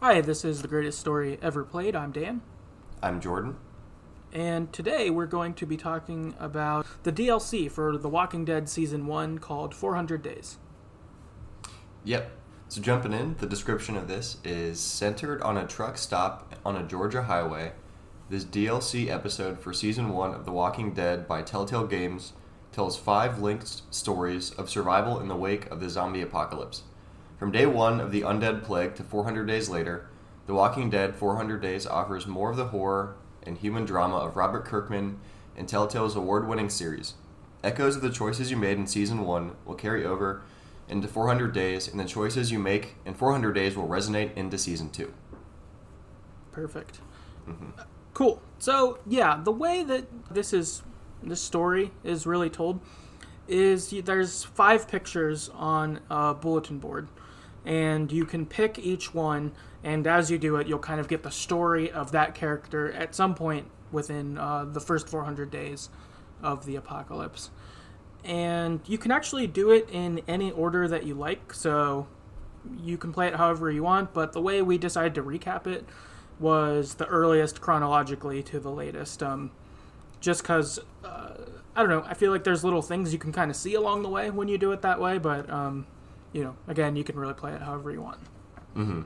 Hi, this is The Greatest Story Ever Played. I'm Dan. I'm Jordan. And today we're going to be talking about the DLC for The Walking Dead Season 1 called 400 Days. Yep. So jumping in, the description of this is centered on a truck stop on a Georgia highway. This DLC episode for Season 1 of The Walking Dead by Telltale Games tells 5 linked stories of survival in the wake of the zombie apocalypse. From day 1 of the undead plague to 400 days later, The Walking Dead 400 Days offers more of the horror and human drama of Robert Kirkman and Telltale's award-winning series. Echoes of the choices you made in Season 1 will carry over into 400 Days, and the choices you make in 400 Days will resonate into Season 2. Perfect. Mm-hmm. Cool. So, yeah, the way that this story is really told is there's 5 pictures on a bulletin board, and you can pick each one, and as you do it, you'll kind of get the story of that character at some point within the first 400 days of the apocalypse. And you can actually do it in any order that you like, so you can play it however you want, but the way we decided to recap it was the earliest chronologically to the latest, just because, I don't know, I feel like there's little things you can kind of see along the way when you do it that way, but, again, you can really play it however you want. Mm-hmm.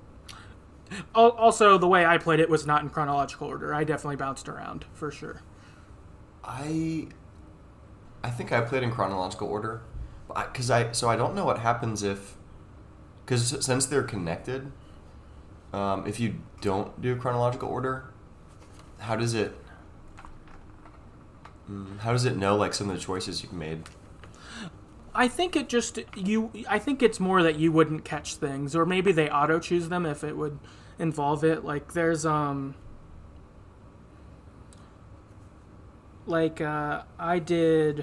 Also, the way I played it was not in chronological order. I definitely bounced around, for sure. I think I played in chronological order, so I don't know what happens because since they're connected, if you don't do chronological order, how does it know like some of the choices you've made? I think I think it's more that you wouldn't catch things, or maybe they auto choose them if it would involve it. Like there's I did,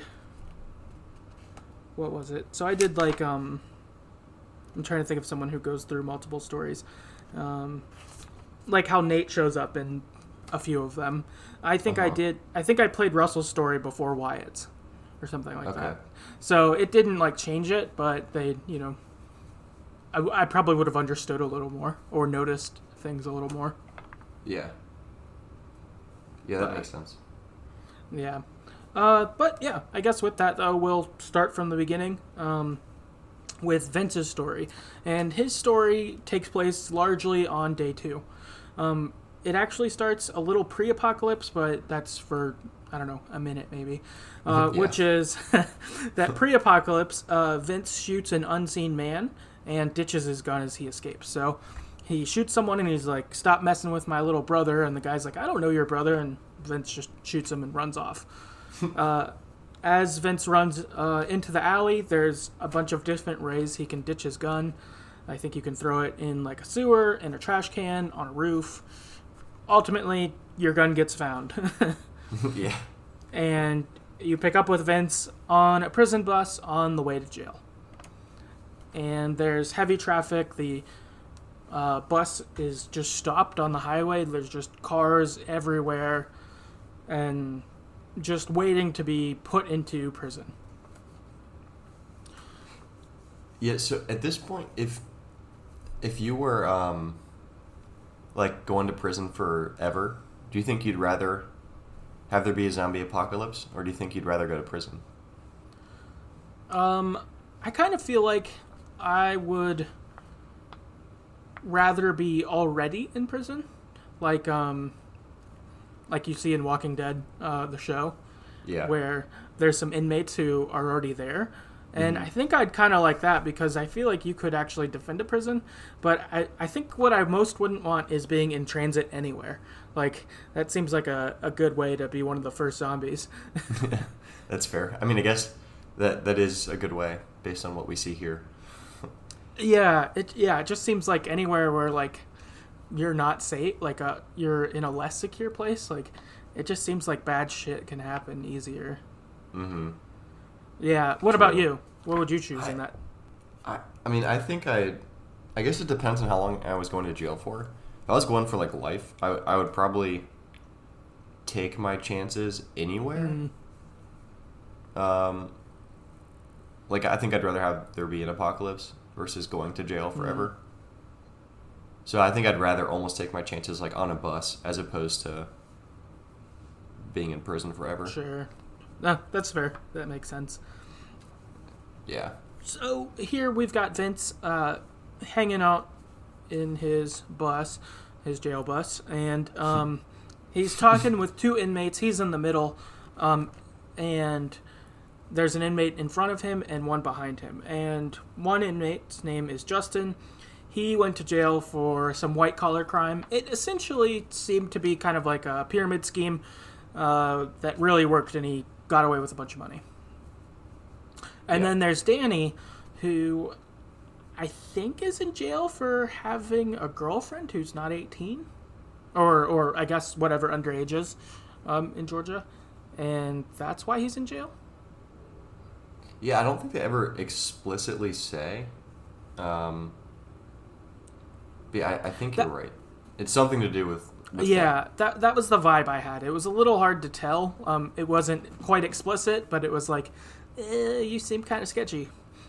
what was it? So I did I'm trying to think of someone who goes through multiple stories, like how Nate shows up in a few of them. I think I played Russell's story before Wyatt's or something like that. So it didn't like change it, but they, I probably would have understood a little more or noticed things a little more. Yeah. Yeah, that makes sense. Yeah. But yeah, I guess with that though, we'll start from the beginning with Vince's story. And his story takes place largely on day 2. It actually starts a little pre-apocalypse, but that's for, I don't know, a minute maybe. Which is that pre-apocalypse, Vince shoots an unseen man and ditches his gun as he escapes. So he shoots someone and he's like, "Stop messing with my little brother." And the guy's like, "I don't know your brother." And Vince just shoots him and runs off. As Vince runs into the alley, there's a bunch of different ways he can ditch his gun. I think you can throw it in like a sewer, in a trash can, on a roof. Ultimately, your gun gets found. Yeah. And you pick up with Vince on a prison bus on the way to jail. And there's heavy traffic. The bus is just stopped on the highway. There's just cars everywhere and just waiting to be put into prison. Yeah, so at this point, if you were like going to prison forever, do you think you'd rather have there be a zombie apocalypse, or do you think you'd rather go to prison? I kind of feel like I would rather be already in prison, like you see in Walking Dead, the show, Yeah. where there's some inmates who are already there. And I think I'd kind of like that because I feel like you could actually defend a prison. But I think what I most wouldn't want is being in transit anywhere. Like, that seems like a good way to be one of the first zombies. That's fair. I mean, I guess that is a good way based on what we see here. It just seems like anywhere where, like, you're not safe, like, you're in a less secure place, like, it just seems like bad shit can happen easier. Mm-hmm. Yeah. What about you? What would you choose in that? I mean, I think I guess it depends on how long I was going to jail for. If I was going for, like, life, I would probably take my chances anywhere. Like, I think I'd rather have there be an apocalypse versus going to jail forever. So I think I'd rather almost take my chances like on a bus as opposed to being in prison forever. Sure. No, that's fair. That makes sense. Yeah. So here we've got Vince hanging out in his bus, his jail bus, and he's talking with two inmates. He's in the middle, and there's an inmate in front of him and one behind him. And one inmate's name is Justin. He went to jail for some white-collar crime. It essentially seemed to be kind of like a pyramid scheme that really worked, and he got away with a bunch of money. And then there's Danny, who I think is in jail for having a girlfriend who's not 18. Or I guess whatever underage is in Georgia. And that's why he's in jail? Yeah, I don't think they ever explicitly say. But yeah, I think you're right. It's something to do with yeah, that was the vibe I had. It was a little hard to tell. It wasn't quite explicit, but it was like, you seem kind of sketchy.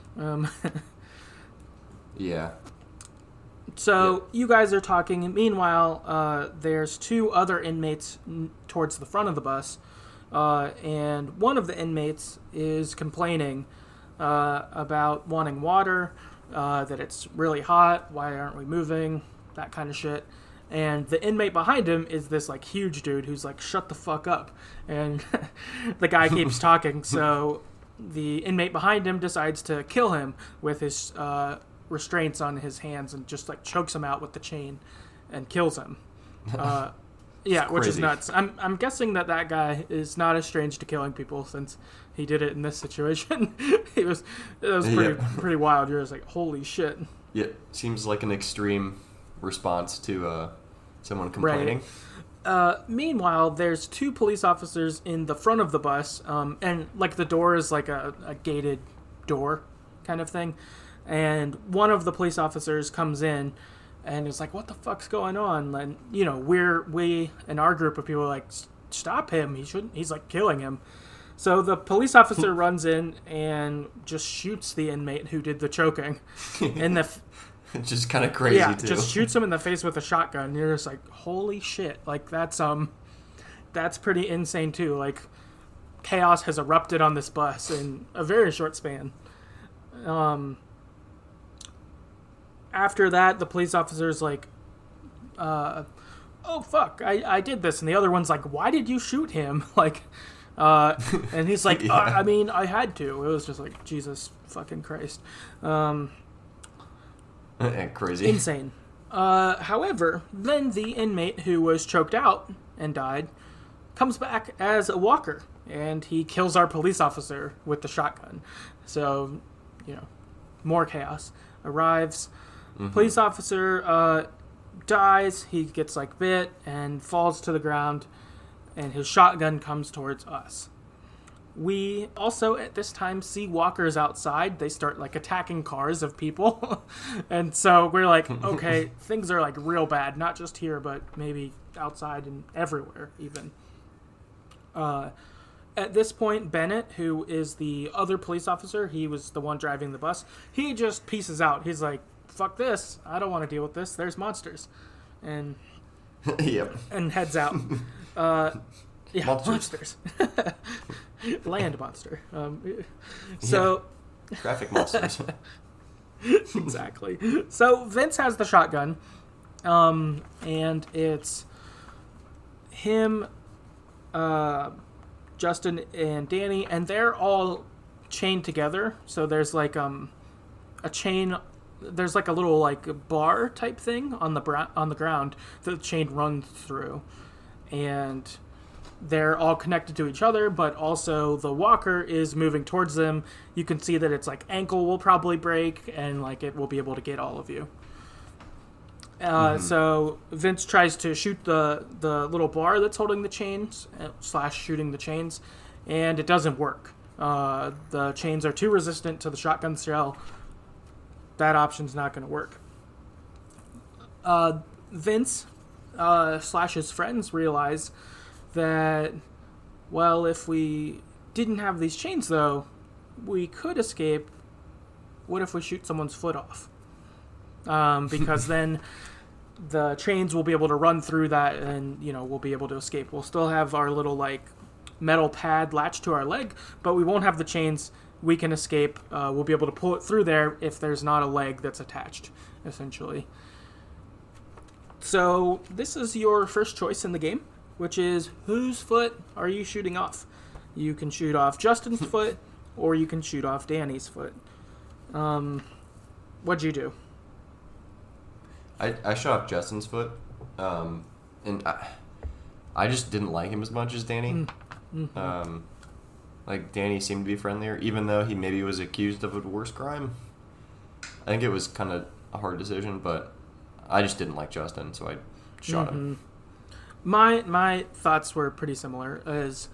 Yeah. So you guys are talking. Meanwhile, there's two other inmates towards the front of the bus, and one of the inmates is complaining about wanting water, that it's really hot, why aren't we moving, that kind of shit. And the inmate behind him is this like huge dude who's like, shut the fuck up. And the guy keeps talking, so the inmate behind him decides to kill him with his restraints on his hands and just like chokes him out with the chain and kills him. Yeah, which is nuts. I'm guessing that guy is not as strange to killing people since he did it in this situation. It was pretty wild. You're just like, holy shit. Yeah, seems like an extreme response to someone complaining. Right. Meanwhile, there's two police officers in the front of the bus, and like the door is like a gated door kind of thing. And one of the police officers comes in and is like, what the fuck's going on? And, you know, we and our group of people are like, stop him. He shouldn't. He's like killing him. So the police officer runs in and just shoots the inmate who did the choking. And it's just kind of crazy, too. Just shoots him in the face with a shotgun. And you're just like, holy shit. Like, that's pretty insane, too. Like, chaos has erupted on this bus in a very short span. After that, the police officer's like, oh, fuck, I did this. And the other one's like, why did you shoot him? Like, and he's like, I mean, I had to. It was just like, Jesus fucking Christ. Crazy. Insane. However, then the inmate who was choked out and died comes back as a walker, and he kills our police officer with the shotgun. So, you know, more chaos arrives. Mm-hmm. Police officer dies. He gets like bit and falls to the ground, and his shotgun comes towards us. We also at this time see walkers outside. They start like attacking cars of people. And so we're like, okay, things are like real bad, not just here, but maybe outside and everywhere even. At this point, Bennett, who is the other police officer, he was the one driving the bus, he just pieces out. He's like, fuck this. I don't want to deal with this. There's monsters. And yep. And heads out. Yeah, monsters. Land monster. So traffic monsters. Exactly. So Vince has the shotgun, and it's him, Justin, and Danny, and they're all chained together. So there's like a chain. There's like a little like bar type thing on the ground that the chain runs through, and they're all connected to each other, but also the walker is moving towards them. You can see that its like ankle will probably break, and like it will be able to get all of you. So Vince tries to shoot the little bar that's holding the chains / shooting the chains, and it doesn't work. The chains are too resistant to the shotgun shell. That option's not going to work. Vince / his friends realize that, well, if we didn't have these chains, though, we could escape. What if we shoot someone's foot off? Because then the chains will be able to run through that, and we'll be able to escape. We'll still have our little like metal pad latched to our leg, but we won't have the chains. We can escape. We'll be able to pull it through there if there's not a leg that's attached, essentially. So this is your first choice in the game, which is whose foot are you shooting off? You can shoot off Justin's foot, or you can shoot off Danny's foot. What'd you do? I shot off Justin's foot, and I just didn't like him as much as Danny. Mm-hmm. Like, Danny seemed to be friendlier, even though he maybe was accused of a worse crime. I think it was kind of a hard decision, but I just didn't like Justin, so I shot him. My thoughts were pretty similar, as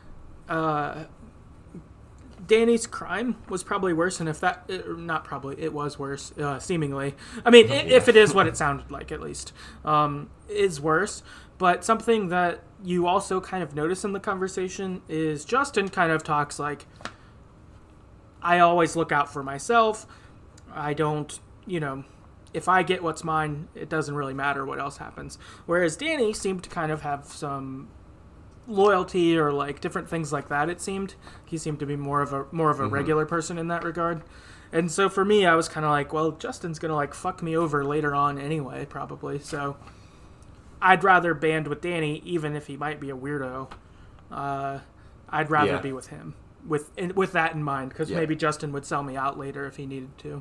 Danny's crime was probably worse, and it was worse, seemingly. I mean, if it is what it sounded like, at least, is worse. But something that you also kind of notice in the conversation is Justin kind of talks like, I always look out for myself. I don't, if I get what's mine, it doesn't really matter what else happens. Whereas Danny seemed to kind of have some loyalty or like different things like that. It seemed he seemed to be more of a regular person in that regard. And so for me, I was kind of like, well, Justin's gonna like fuck me over later on anyway, probably. So I'd rather band with Danny, even if he might be a weirdo. I'd rather be with him with that in mind, because maybe Justin would sell me out later if he needed to.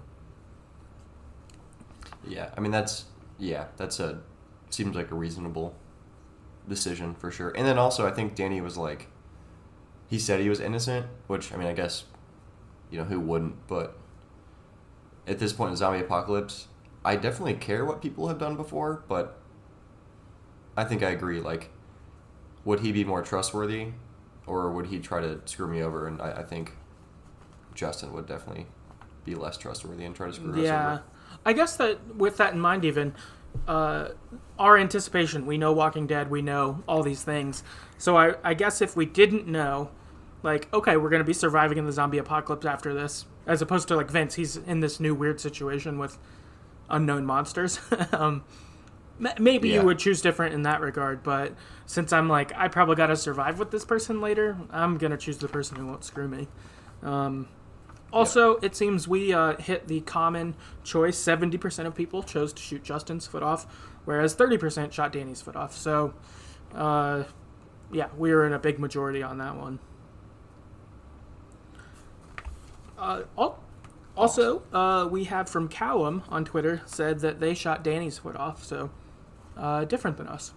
Yeah, I mean seems like a reasonable decision for sure. And then also I think Danny was like, he said he was innocent, which I mean I guess who wouldn't, but at this point in zombie apocalypse, I definitely care what people have done before, but I think I agree, like, would he be more trustworthy or would he try to screw me over? And I think Justin would definitely be less trustworthy and try to screw us over. Yeah, I guess that with that in mind, even our anticipation, we know Walking Dead, we know all these things. So I guess if we didn't know, like, okay, we're going to be surviving in the zombie apocalypse after this, as opposed to like Vince, he's in this new weird situation with unknown monsters. Maybe you would choose different in that regard, but since I'm like, I probably got to survive with this person later, I'm going to choose the person who won't screw me. Also, it seems we hit the common choice. 70% of people chose to shoot Justin's foot off, whereas 30% shot Danny's foot off. So, we were in a big majority on that one. Also, we have from Callum on Twitter said that they shot Danny's foot off, so different than us.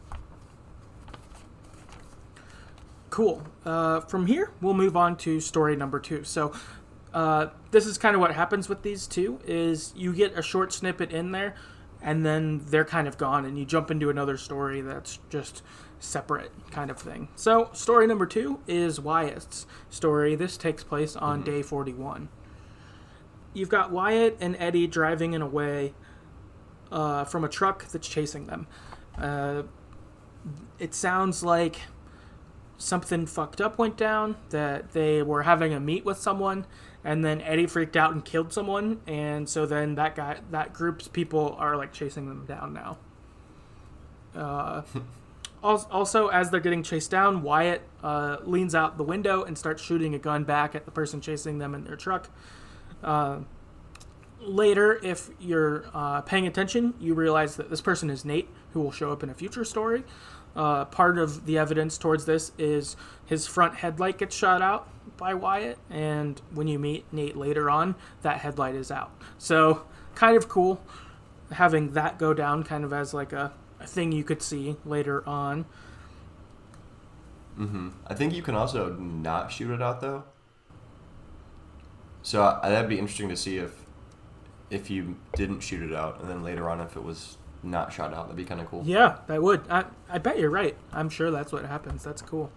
Cool. From here, we'll move on to story number 2. So this is kind of what happens with these two, is you get a short snippet in there, and then they're kind of gone, and you jump into another story that's just separate kind of thing. So story number 2 is Wyatt's story. This takes place on day 41. You've got Wyatt and Eddie driving away from a truck that's chasing them. It sounds like something fucked up went down, that they were having a meet with someone, and then Eddie freaked out and killed someone, and so then that group's people are like chasing them down now. Also, as they're getting chased down, Wyatt leans out the window and starts shooting a gun back at the person chasing them in their truck. Later, if you're paying attention, you realize that this person is Nate, who will show up in a future story. Part of the evidence towards this is his front headlight gets shot out by Wyatt, and when you meet Nate later on, that headlight is out. So, kind of cool having that go down kind of as like a thing you could see later on. I think you can also not shoot it out, though. So that'd be interesting to see if you didn't shoot it out, and then later on if it was not shot out. That'd be kind of cool. Yeah, that would. I bet you're right. I'm sure that's what happens. That's cool.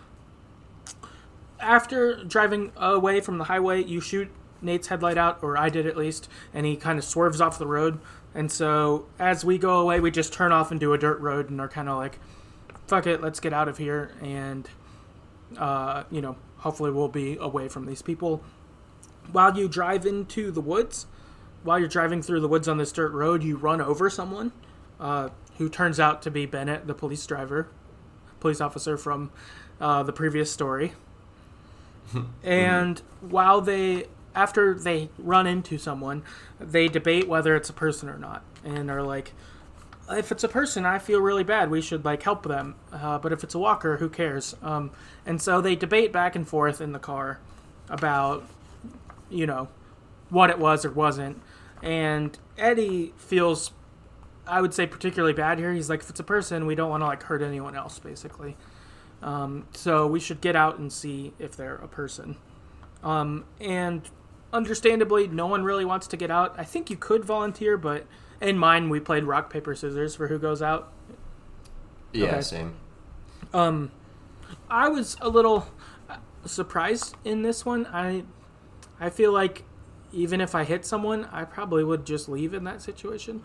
After driving away from the highway, you shoot Nate's headlight out, or I did at least, and he kind of swerves off the road. And so as we go away, we just turn off and do a dirt road and are kind of like, fuck it, let's get out of here. And, hopefully we'll be away from these people. While you drive into the woods, while you're driving through the woods on this dirt road, you run over someone. who turns out to be Bennett, the police officer from the previous story. And after they run into someone, they debate whether it's a person or not, and are like, if it's a person, I feel really bad. We should help them. But if it's a walker, who cares? And so they debate back and forth in the car about, what it was or wasn't. And Eddie feels, I would say, particularly bad here. He's like, if it's a person, we don't want to hurt anyone else, basically. So we should get out and see if they're a person. And understandably, no one really wants to get out. I think you could volunteer, but in mine, we played rock, paper, scissors for who goes out. Yeah, okay. Same. I was a little surprised in this one. I feel like even if I hit someone, I probably would just leave in that situation.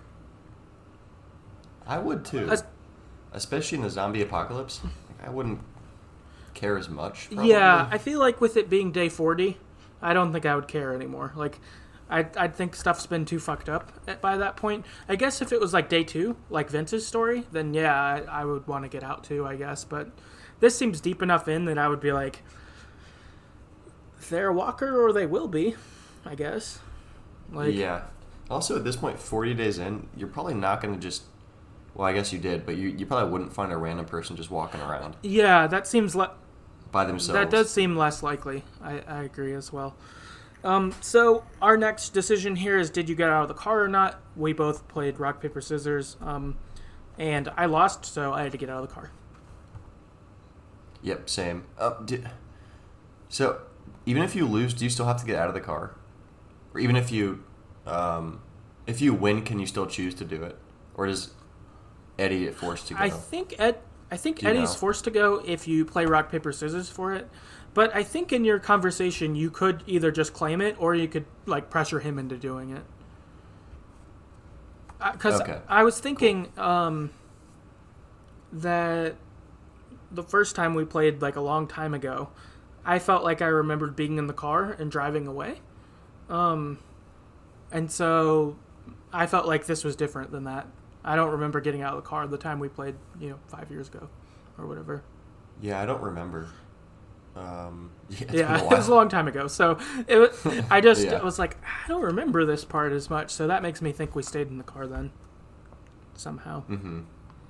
I would too. Especially in the zombie apocalypse. I wouldn't care as much, probably. Yeah, I feel like with it being day 40, I don't think I would care anymore. I'd think stuff's been too fucked up by that point. I guess if it was day 2, like Vince's story, then yeah, I would want to get out too, I guess. But this seems deep enough in that I would be like, they're a walker or they will be, I guess. Yeah. Also, at this point, 40 days in, you're probably not going to just... Well, I guess you did, but you probably wouldn't find a random person just walking around. Yeah, that seems... by themselves. That does seem less likely. I agree as well. So our next decision here is, did you get out of the car or not? We both played rock, paper, scissors. And I lost, so I had to get out of the car. Yep, same. So, even if you lose, do you still have to get out of the car? Or even if you win, can you still choose to do it? Or does Eddie get forced to go? I think Eddie's forced to go if you play rock, paper, scissors for it. But I think in your conversation, you could either just claim it or you could pressure him into doing it. Because I was thinking that the first time we played a long time ago, I felt like I remembered being in the car and driving away. And so I felt like this was different than that. I don't remember getting out of the car the time we played, 5 years ago or whatever. Yeah, I don't remember. It was a long time ago. So I just was like, I don't remember this part as much. So that makes me think we stayed in the car then somehow. Mm-hmm.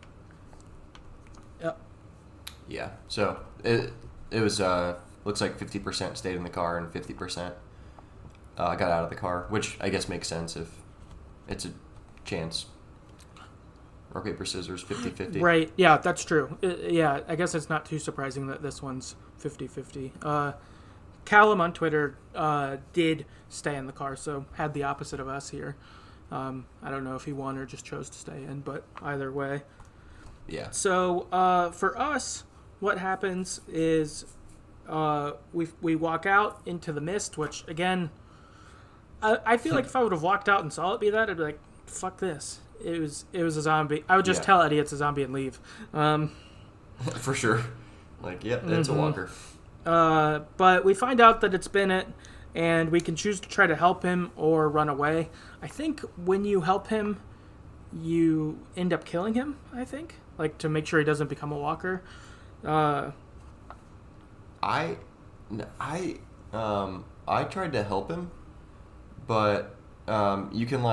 Yep. Yeah. So it was looks like 50% stayed in the car and 50% got out of the car, which I guess makes sense if it's a chance. Rock, paper, scissors, 50-50. Right, yeah, that's true. Yeah, I guess it's not too surprising that this one's 50-50. Callum on Twitter did stay in the car, so had the opposite of us here. I don't know if he won or just chose to stay in, but either way. Yeah. So for us, what happens is we walk out into the mist, which, again, I feel like if I would have walked out and saw it be that, I'd be like, fuck this. It was a zombie. I would just tell Eddie it's a zombie and leave. For sure. It's a walker. But we find out that it's Bennett, and we can choose to try to help him or run away. I think when you help him, you end up killing him, I think. To make sure he doesn't become a walker. I tried to help him, but you can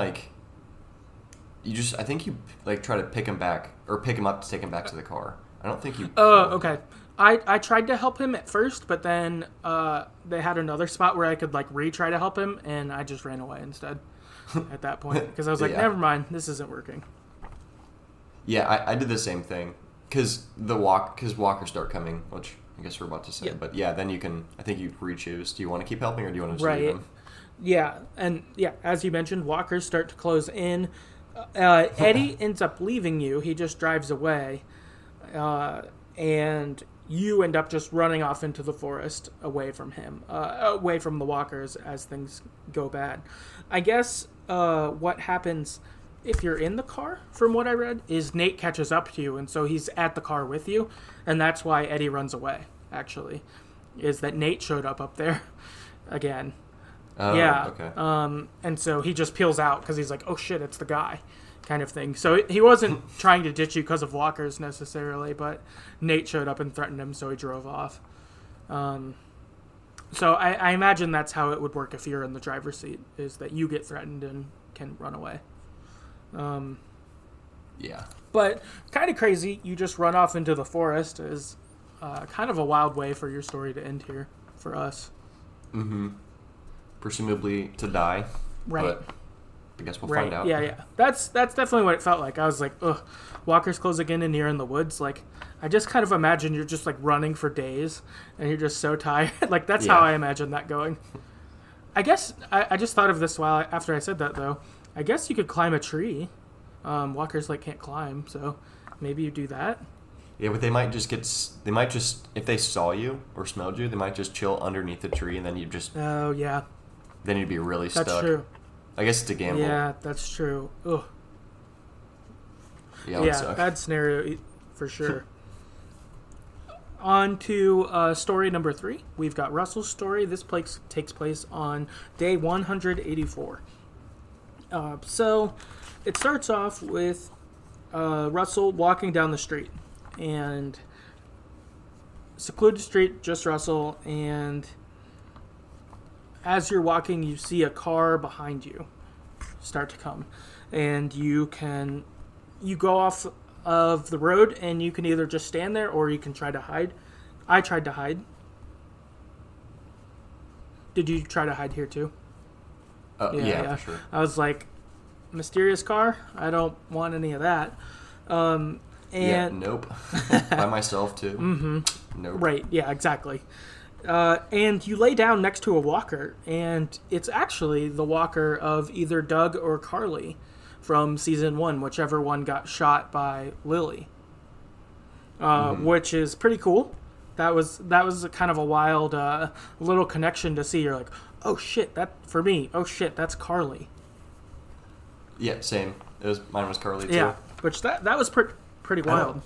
I think you try to pick him back or pick him up to take him back to the car. I don't think you. Oh, okay. I tried to help him at first, but then they had another spot where I could retry to help him, and I just ran away instead at that point because I was like, never mind, this isn't working. Yeah, I did the same thing because walkers start coming, which I guess we're about to say. Yeah. But yeah, then you can. I think you re-choose. Do you want to keep helping or do you want to just leave him? Yeah, and as you mentioned, walkers start to close in. Eddie ends up leaving you. He just drives away. And you end up just running off into the forest away from him, away from the walkers as things go bad. I guess what happens if you're in the car, from what I read, is Nate catches up to you, and so he's at the car with you, and that's why Eddie runs away, actually, is that Nate showed up there again. Oh, yeah. Okay. And so he just peels out because he's like, oh shit, it's the guy. kind of thing. So he wasn't trying to ditch you because of walkers necessarily, but Nate showed up and threatened him, so he drove off. So I imagine that's how it would work if you're in the driver's seat, is that you get threatened and can run away. Yeah. But kind of crazy, you just run off into the forest is kind of a wild way for your story to end here for us. Mm-hmm. Presumably to die. Right. But I guess we'll find out. Yeah. That's definitely what it felt like. I was like, ugh, walkers close again and you're in the woods. Like, I just kind of imagine you're just like running for days and you're just so tired. Like, that's how I imagine that going. I guess I just thought of this while after I said that, though. I guess you could climb a tree. Walkers like can't climb, so maybe you do that. Yeah, but they might just if they saw you or smelled you, they might just chill underneath the tree, and then you just. Oh yeah. Then you'd be really stuck. That's true. I guess it's a gamble. Yeah, that's true. Ugh. Yeah, bad scenario for sure. On to story number 3. We've got Russell's story. This takes place on day 184. So it starts off with Russell walking down the street, and secluded street, just Russell, and as you're walking, you see a car behind you start to come, and you go off of the road, and you can either just stand there or you can try to hide. I tried to hide. Did you try to hide here too? Yeah, for sure. I was like, mysterious car? I don't want any of that. Nope. By myself too. Mm-hmm. Nope. Right, yeah, exactly. And you lay down next to a walker, and it's actually the walker of either Doug or Carly from season 1, whichever one got shot by Lily, which is pretty cool. That was a kind of a wild little connection to see. You're like, oh shit, that for me. Oh shit, that's Carly. Yeah, same. Mine was Carly too. Yeah, which that was pretty wild.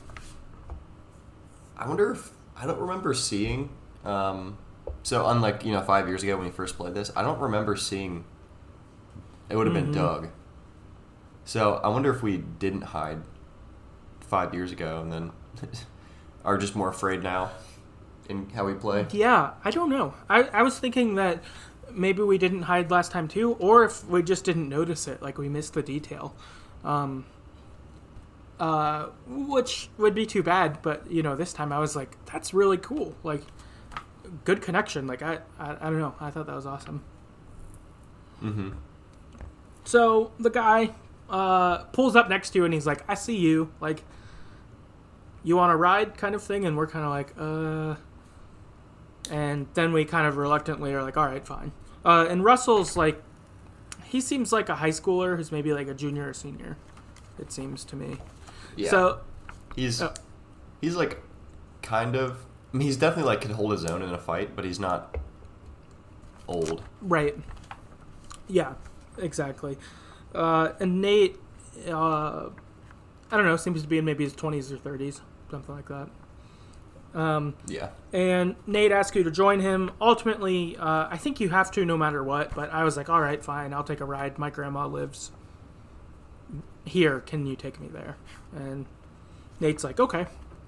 I wonder if I don't remember seeing. So unlike 5 years ago when we first played this, I don't remember seeing. It would have been Doug. So I wonder if we didn't hide 5 years ago and then are just more afraid now in how we play. Yeah, I don't know. I was thinking that maybe we didn't hide last time too, or if we just didn't notice it, like we missed the detail. Which would be too bad, but this time I was like, that's really cool. Like, good connection. Like I don't know. I thought that was awesome. Mm-hmm. So the guy pulls up next to you and he's like, I see you. Like, you want a ride kind of thing? And we're kind of like, and then we kind of reluctantly are like, all right, fine. And Russell's like, he seems like a high schooler who's maybe like a junior or senior, it seems to me. Yeah. So he's like kind of. I mean, he's definitely like could hold his own in a fight, but he's not old. Right. Yeah. Exactly. And Nate, I don't know, seems to be in maybe his 20s or 30s, something like that. Yeah. And Nate asks you to join him. Ultimately, I think you have to no matter what, but I was like, all right, fine, I'll take a ride. My grandma lives here. Can you take me there? And Nate's like, okay.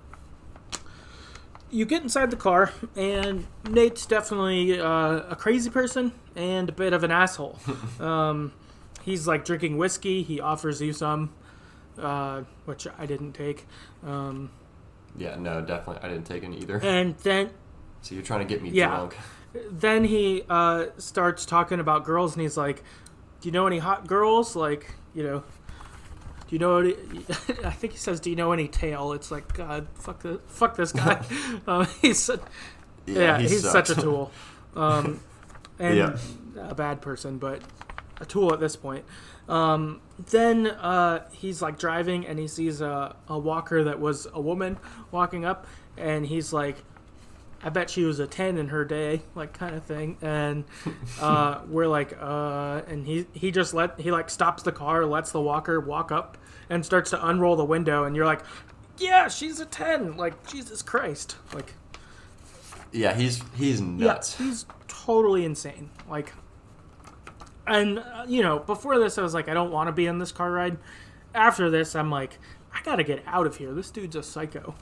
You get inside the car, and Nate's definitely a crazy person and a bit of an asshole. He's like drinking whiskey. He offers you some, which I didn't take. Yeah, no, definitely. I didn't take any either. And then... So you're trying to get me drunk. Then he starts talking about girls, and he's like, do you know any hot girls? Like, do you know any... I think he says, do you know any tail? It's like, God, fuck this guy. He's such a tool. And a bad person, but a tool at this point. Then he's like driving, and he sees a walker that was a woman walking up, and he's like, I bet she was a 10 in her day, like kind of thing. And we're like, and he stops the car, lets the walker walk up, and starts to unroll the window, and you're like, yeah, she's a 10, like, Jesus Christ. Like, yeah, he's nuts. Yeah, he's totally insane. Like, and before this I was like, I don't want to be in this car ride, after this, I'm like, I gotta get out of here. This dude's a psycho.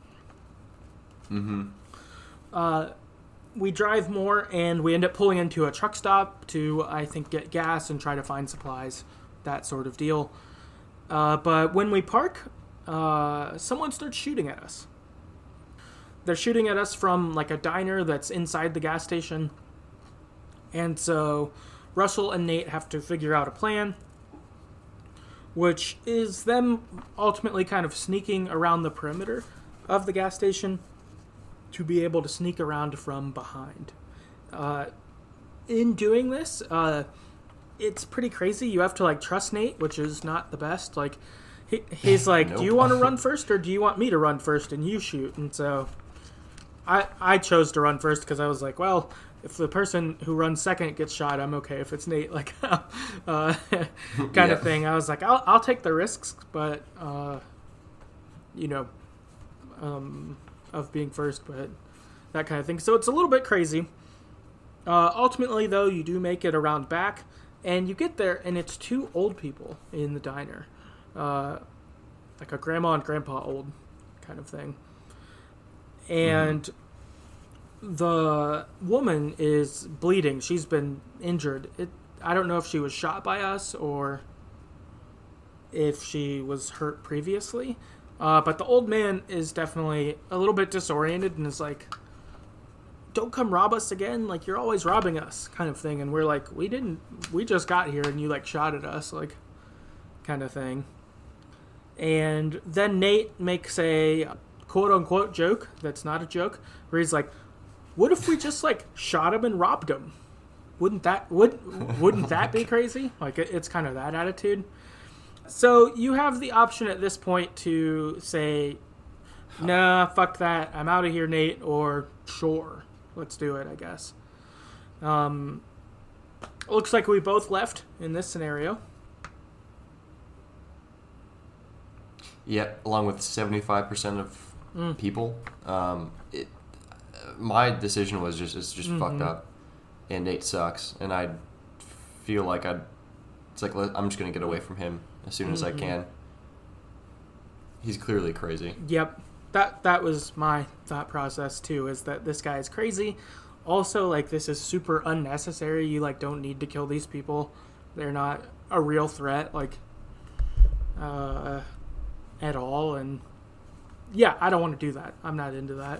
We drive more, and we end up pulling into a truck stop to, I think, get gas and try to find supplies, that sort of deal. But when we park, someone starts shooting at us. They're shooting at us from like a diner that's inside the gas station. And so Russell and Nate have to figure out a plan, which is them ultimately kind of sneaking around the perimeter of the gas station to be able to sneak around from behind. In doing this, it's pretty crazy. You have to like trust Nate, which is not the best. Like he's like, Nope. do you want to run first or do you want me to run first and you shoot? And so I chose to run first because I was like, well, if the person who runs second gets shot, I'm okay. If it's Nate, like kind of thing. I was like, I'll take the risks, but of being first, but that kind of thing. So it's a little bit crazy. Ultimately, though, you do make it around back, and you get there, and it's two old people in the diner, like a grandma and grandpa old kind of thing. And the woman is bleeding. She's been injured. I don't know if she was shot by us or if she was hurt previously. But the old man is definitely a little bit disoriented and is like, don't come rob us again. Like, you're always robbing us kind of thing. And we're like, we just got here and you like shot at us, like kind of thing. And then Nate makes a quote unquote joke that's not a joke where he's like, what if we just like shot him and robbed him? Wouldn't that be crazy? Like it's kind of that attitude. So you have the option at this point to say, nah, fuck that, I'm out of here, Nate, or sure, let's do it, I guess. Looks like we both left in this scenario. Yeah, along with 75% of people. My decision was it's just fucked up, and Nate sucks, and I feel like I'm just gonna get away from him as soon as I can. He's clearly crazy. Yep, that was my thought process too. Is that this guy is crazy. Also, like, this is super unnecessary. You like don't need to kill these people. They're not a real threat, like, at all. And yeah, I don't want to do that. I'm not into that.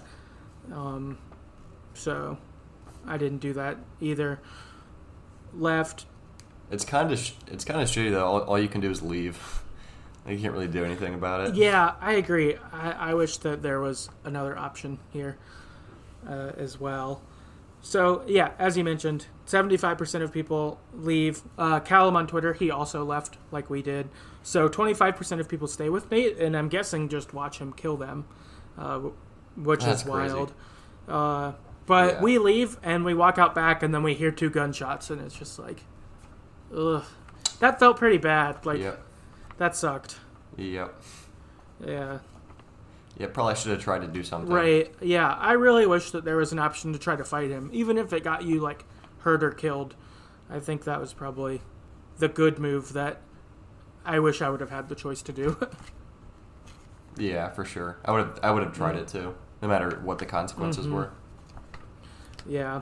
So I didn't do that either. Left. It's kind of shitty that all you can do is leave. You can't really do anything about it. Yeah, I agree. I wish that there was another option here as well. So, yeah, as you mentioned, 75% of people leave. Callum on Twitter, he also left like we did. So 25% of people stay with Nate, and I'm guessing just watch him kill them, which That's is wild. Crazy. But we leave, and we walk out back, and then we hear 2 gunshots, and it's just like, ugh. That felt pretty bad. Like, Yep. That sucked. Yep. Yeah. Yeah, probably should have tried to do something. Right. Yeah, I really wish that there was an option to try to fight him, even if it got you like hurt or killed. I think that was probably the good move that I wish I would have had the choice to do. Yeah, for sure. I would have tried it too, no matter what the consequences were. Yeah.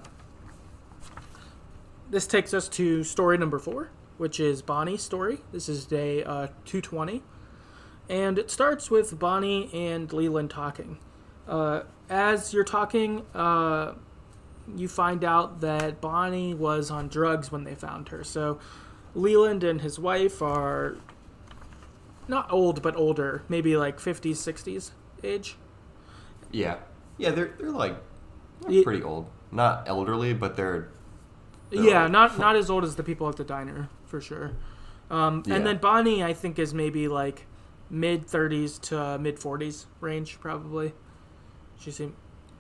This takes us to story number 4, which is Bonnie's story. This is day 220. And it starts with Bonnie and Leland talking. As you're talking, you find out that Bonnie was on drugs when they found her. So Leland and his wife are not old, but older. Maybe like 50s, 60s age. Yeah. Yeah, they're like pretty old. Not elderly, but they're yeah, old. not as old as the people at the diner, for sure. And then Bonnie, I think, is maybe like mid 30s to mid 40s range, probably. She seemed.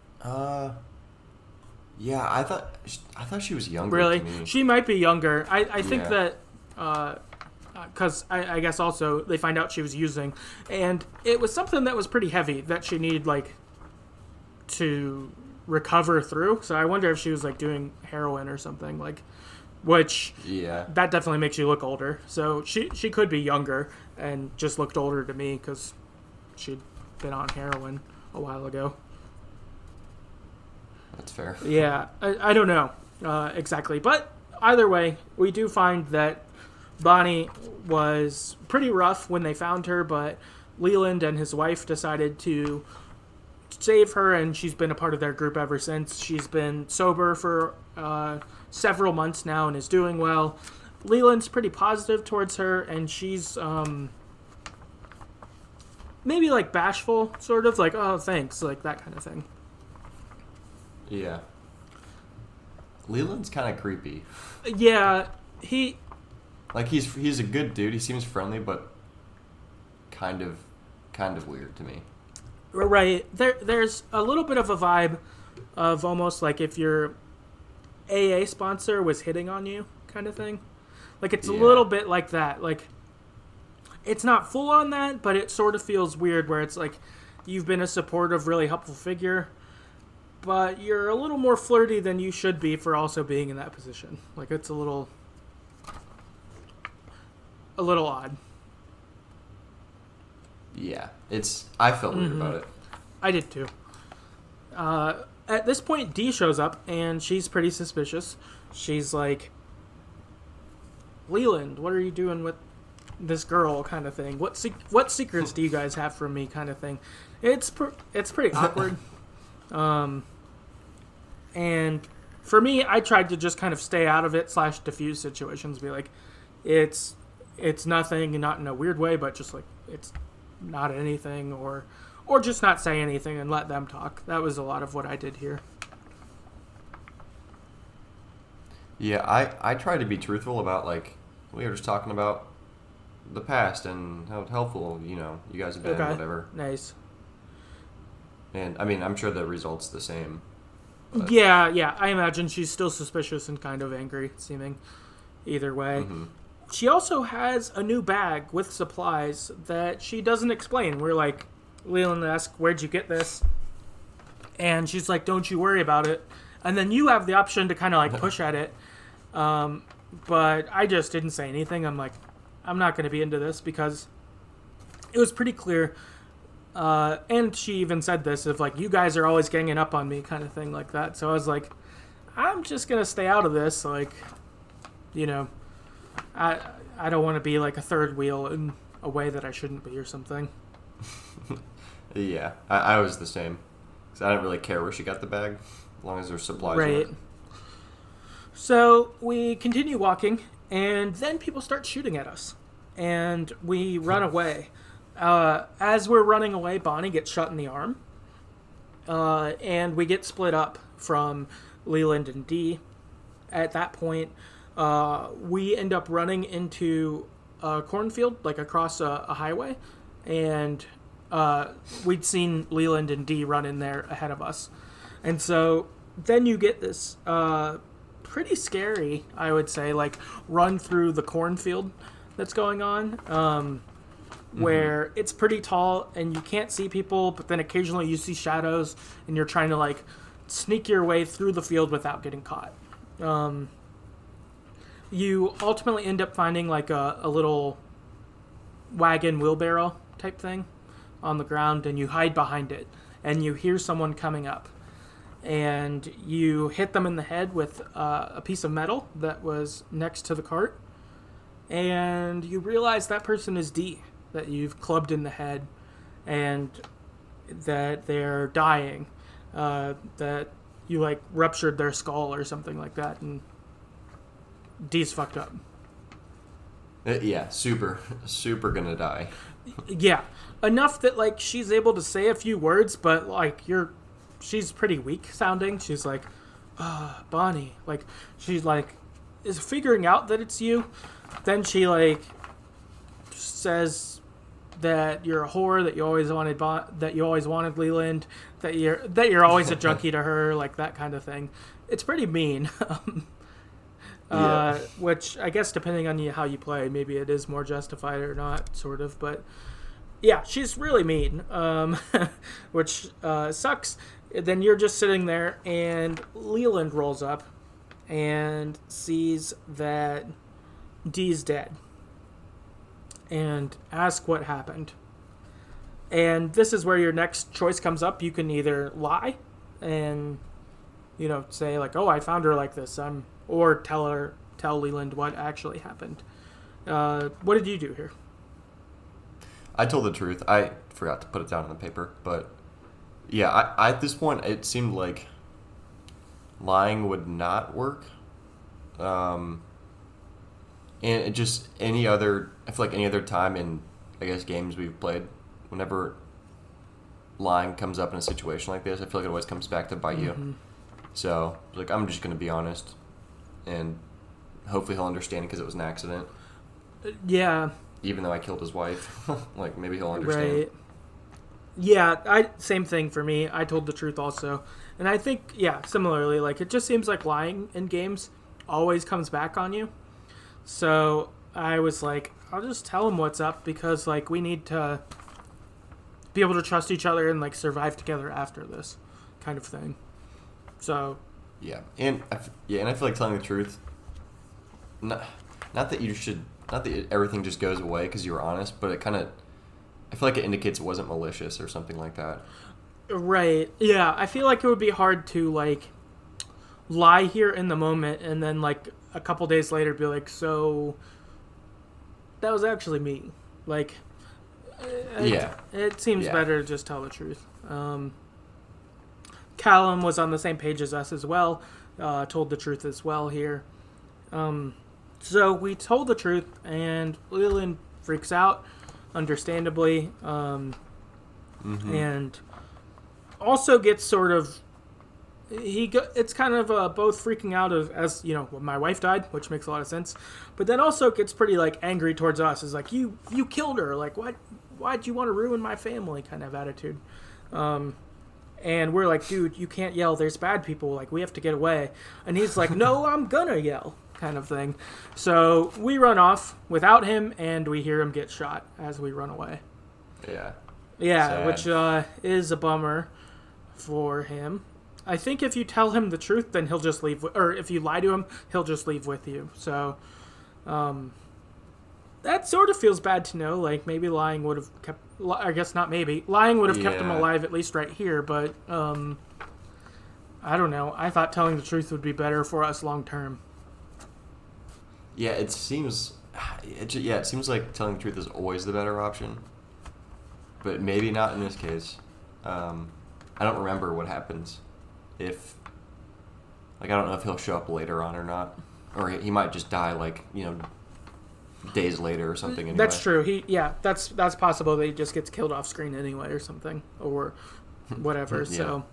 Yeah, I thought she was younger. Really, to me. she might be younger. I think that because I guess also they find out she was using, and it was something that was pretty heavy that she needed like to recover through. So I wonder if she was like doing heroin or something, like, which Yeah. that definitely makes you look older. So she could be younger. and just looked older to me because she'd been on heroin a while ago. That's fair. Yeah, I don't know exactly. But either way, we do find that Bonnie was pretty rough when they found her, but Leland and his wife decided to save her, and she's been a part of their group ever since. She's been sober for several months now and is doing well. Leland's pretty positive towards her, and she's maybe like bashful, sort of like, oh, thanks, like that kind of thing. Yeah. Leland's kind of creepy. Yeah, he... Like, he's a good dude. He seems friendly, but kind of weird to me. Right. There's a little bit of a vibe of almost like if your AA sponsor was hitting on you kind of thing. Like, it's a little bit like that. Like, it's not full on that, but it sort of feels weird where it's like you've been a supportive, really helpful figure, but you're a little more flirty than you should be for also being in that position. Like, it's a little odd. Yeah. I felt weird about it. I did too. At this point, Dee shows up, and she's pretty suspicious. She's like, Leland, what are you doing with this girl kind of thing? What secrets do you guys have from me kind of thing? It's pretty awkward. And for me, I tried to just kind of stay out of it / diffuse situations. Be like, it's nothing, not in a weird way, but just like, it's not anything, or just not say anything and let them talk. That was a lot of what I did here. Yeah, I tried to be truthful about, like, we were just talking about the past and how helpful, you guys have been, whatever. Nice. And, I mean, I'm sure the result's the same. But... Yeah, I imagine she's still suspicious and kind of angry, seeming either way. Mm-hmm. She also has a new bag with supplies that she doesn't explain. We're like, Leland asks, where'd you get this? And she's like, don't you worry about it. And then you have the option to kind of like push at it. But I just didn't say anything. I'm like, I'm not going to be into this because it was pretty clear. And she even said this of like, you guys are always ganging up on me kind of thing like that. So I was like, I'm just going to stay out of this. Like, I don't want to be like a third wheel in a way that I shouldn't be or something. Yeah, I was the same. Because I didn't really care where she got the bag, as long as there's supplies in it. So we continue walking, and then people start shooting at us. And we run away. As we're running away, Bonnie gets shot in the arm. And we get split up from Leland and Dee. At that point, we end up running into a cornfield, like across a highway. And we'd seen Leland and Dee run in there ahead of us. And so then you get this pretty scary, I would say, like run through the cornfield that's going on, where it's pretty tall and you can't see people, but then occasionally you see shadows and you're trying to like sneak your way through the field without getting caught. You ultimately end up finding like a little wagon wheelbarrow type thing on the ground, and you hide behind it, and you hear someone coming up, and you hit them in the head with a piece of metal that was next to the cart, and you realize that person is Dee, that you've clubbed in the head, and that they're dying, that you like ruptured their skull or something like that, and Dee's fucked up. Yeah, super gonna die. Yeah, enough that like she's able to say a few words, but like she's pretty weak sounding. She's like, Bonnie, like she's like is figuring out that it's you. Then she like says that you're a whore, that you always wanted Leland, that you're always a junkie to her, like that kind of thing. It's pretty mean. Which I guess depending on how you play, maybe it is more justified or not, sort of. But yeah, she's really mean, which sucks. Then you're just sitting there, and Leland rolls up and sees that Dee's dead. and ask what happened. And this is where your next choice comes up. You can either lie and, say like, "Oh, I found her like this," or tell Leland what actually happened. What did you do here? I told the truth. I forgot to put it down on the paper, but yeah, I at this point it seemed like lying would not work. And it just I feel like any other time in, I guess, games we've played, whenever lying comes up in a situation like this, I feel like it always comes back to bite you. So, like, I'm just going to be honest, and hopefully he'll understand because it was an accident. Yeah. Even though I killed his wife, like, maybe he'll understand. Right. Yeah, same thing for me. I told the truth also. And I think, similarly, like, it just seems like lying in games always comes back on you. So I was like, I'll just tell him what's up because, like, we need to be able to trust each other and, like, survive together after this kind of thing. So. Yeah. And I feel like telling the truth, not that everything just goes away because you were honest, but I feel like it indicates it wasn't malicious or something like that. Right. Yeah, I feel like it would be hard to, like, lie here in the moment and then, like, a couple days later be like, so that was actually me. Like, it seems better to just tell the truth. Callum was on the same page as us as well, told the truth as well here. So we told the truth, and Leland freaks out, understandably, and also gets sort of it's kind of both freaking out as my wife died, which makes a lot of sense, but then also gets pretty like angry towards us. Is like, you killed her, like why'd you want to ruin my family kind of attitude. And we're like, dude, you can't yell, there's bad people, like we have to get away. And he's like, no, I'm gonna yell, kind of thing. So we run off without him, and we hear him get shot as we run away. Yeah Sad. Which is a bummer for him. I think if you tell him the truth, then he'll just leave. Or if you lie to him, he'll just leave with you. So, that sort of feels bad to know. Like, maybe lying would have kept... I guess not maybe. Lying would have kept him alive, at least right here. But, I don't know. I thought telling the truth would be better for us long term. Yeah, it seems like telling the truth is always the better option. But maybe not in this case. I don't remember what happens. I don't know if he'll show up later on or not, or he might just die days later or something. Anyway. That's true. That's possible that he just gets killed off screen anyway or something or whatever. So,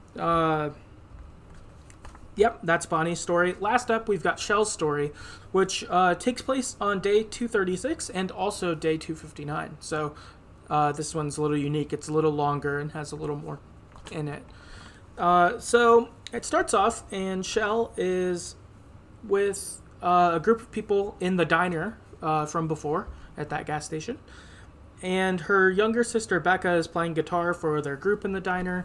that's Bonnie's story. Last up, we've got Shell's story, which takes place on day 236 and also day 259. So this one's a little unique. It's a little longer and has a little more in it. So it starts off, and Shell is with a group of people in the diner from before at that gas station. And her younger sister, Becca, is playing guitar for their group in the diner.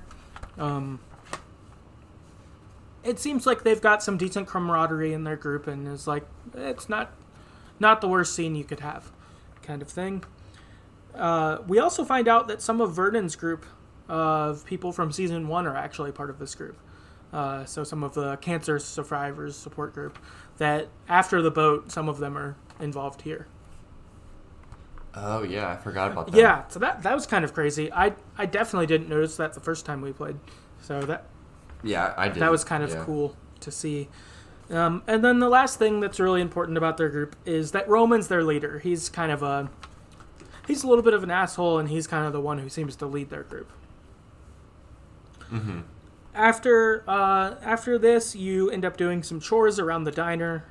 It seems like they've got some decent camaraderie in their group, and is like, it's not the worst scene you could have, kind of thing. We also find out that some of Vernon's group of people from season 1 are actually part of this group. So some of the cancer survivors support group, that after the boat, some of them are involved here. Oh yeah, I forgot about that. Yeah, so that was kind of crazy. I definitely didn't notice that the first time we played. So I did. That was kind of cool to see. And then the last thing that's really important about their group is that Roman's their leader. He's kind of he's a little bit of an asshole, and he's kind of the one who seems to lead their group. Mm-hmm. After this, you end up doing some chores around the diner.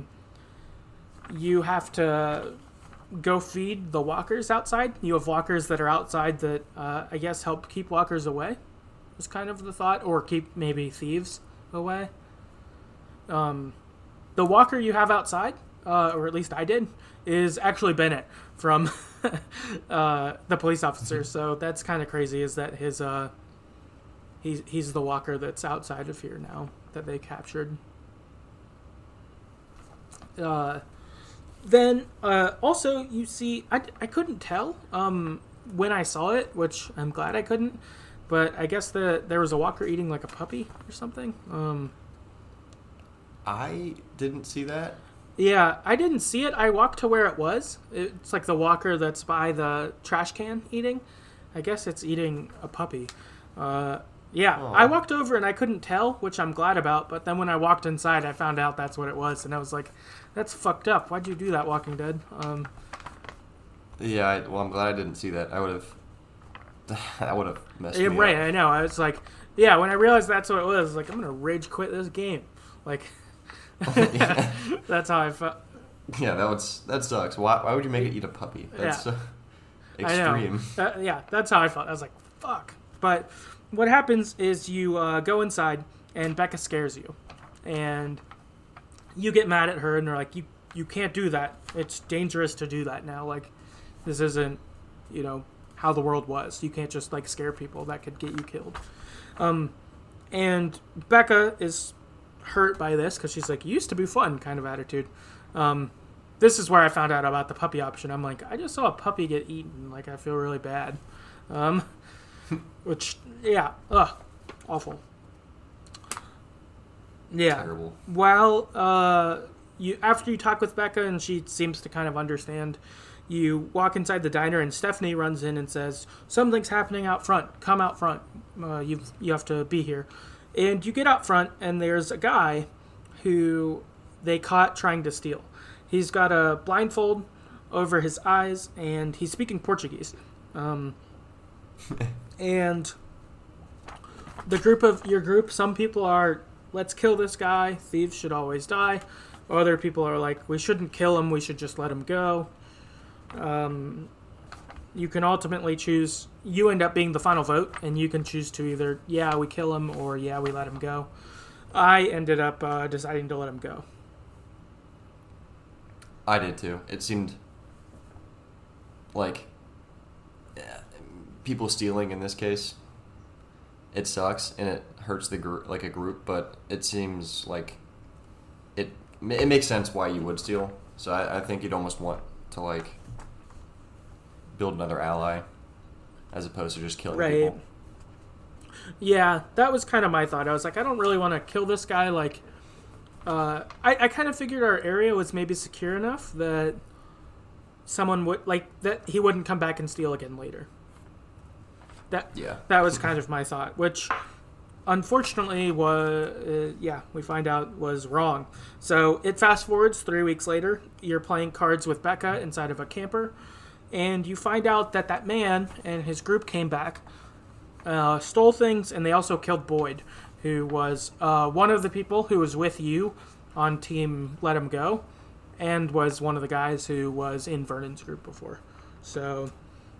You have to go feed the walkers outside. You have walkers that are outside that I guess help keep walkers away, was kind of the thought, or keep maybe thieves away. The walker you have outside, or at least I did, is actually Bennett from the police officer. So that's kind of crazy, is that his he's the walker that's outside of here now that they captured. Then also you see, I couldn't tell when I saw it, which I'm glad I couldn't. But I guess there was a walker eating like a puppy or something. I didn't see that. Yeah, I didn't see it. I walked to where it was. It's like the walker that's by the trash can eating. I guess it's eating a puppy. Yeah, Aw. I walked over and I couldn't tell, which I'm glad about. But then when I walked inside, I found out that's what it was, and I was like, "That's fucked up. Why'd you do that, Walking Dead?" Yeah, well, I'm glad I didn't see that. I would have. That would have messed me Right, up. I know. I was like, yeah. When I realized that's what it was, I was like, I'm gonna rage quit this game. Like, Yeah. that's how I felt. Yeah, that sucks. Why would you make it eat a puppy? That's Yeah. extreme. I know. Yeah, that's how I felt. I was like, fuck. But what happens is you go inside, and Becca scares you. And you get mad at her, and they're like, you can't do that. It's dangerous to do that now. Like, this isn't, how the world was. You can't just, like, scare people. That could get you killed. And Becca is hurt by this, because she's like, used to be fun kind of attitude. This is where I found out about the puppy option. I'm like, I just saw a puppy get eaten. Like, I feel really bad. Which, yeah, awful. Yeah. Terrible. While after you talk with Becca and she seems to kind of understand, you walk inside the diner and Stephanie runs in and says, "Something's happening out front. Come out front. You have to be here." And you get out front and there's a guy who they caught trying to steal. He's got a blindfold over his eyes and he's speaking Portuguese. And your group, some people are, let's kill this guy, thieves should always die. Other people are like, we shouldn't kill him, we should just let him go. You can ultimately choose, you end up being the final vote, and you can choose to either, yeah, we kill him, or yeah, we let him go. I ended up deciding to let him go. I did too. It seemed like people stealing in this case. It sucks and it hurts the like a group, but it seems like it makes sense why you would steal. So I think you'd almost want to like build another ally as opposed to just killing people. Yeah, that was kind of my thought. I was like, I don't really want to kill this guy. Like, I kind of figured our area was maybe secure enough that someone would, like, that he wouldn't come back and steal again later. That was kind of my thought, which unfortunately we find out was wrong. So it fast forwards 3 weeks later. You're playing cards with Becca inside of a camper, and you find out that man and his group came back, stole things, and they also killed Boyd, who was one of the people who was with you on Team Let Him Go, and was one of the guys who was in Vernon's group before. So,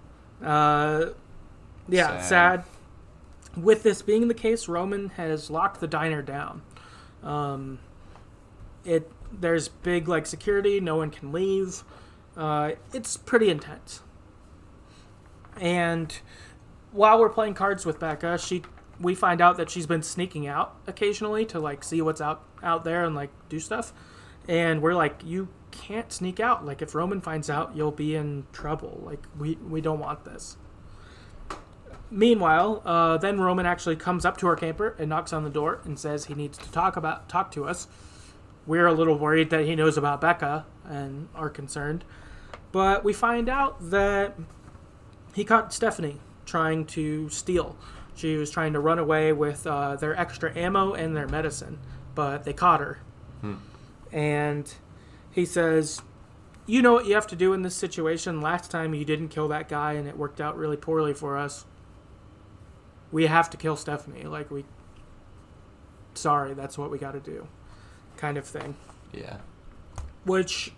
sad. With this being the case, Roman has locked the diner down. There's big like security, no one can leave. It's pretty intense. And while we're playing cards with Becca, we find out that she's been sneaking out occasionally to like see what's out there and like do stuff. And we're like, you can't sneak out. Like if Roman finds out, you'll be in trouble. Like we don't want this. Meanwhile, then Roman actually comes up to our camper and knocks on the door and says he needs to talk to us. We're a little worried that he knows about Becca and are concerned. But we find out that he caught Stephanie trying to steal. She was trying to run away with their extra ammo and their medicine, but they caught her. And he says, you know what you have to do in this situation. Last time you didn't kill that guy and it worked out really poorly for us. We have to kill Stephanie. Sorry, that's what we got to do. Kind of thing. Yeah. Which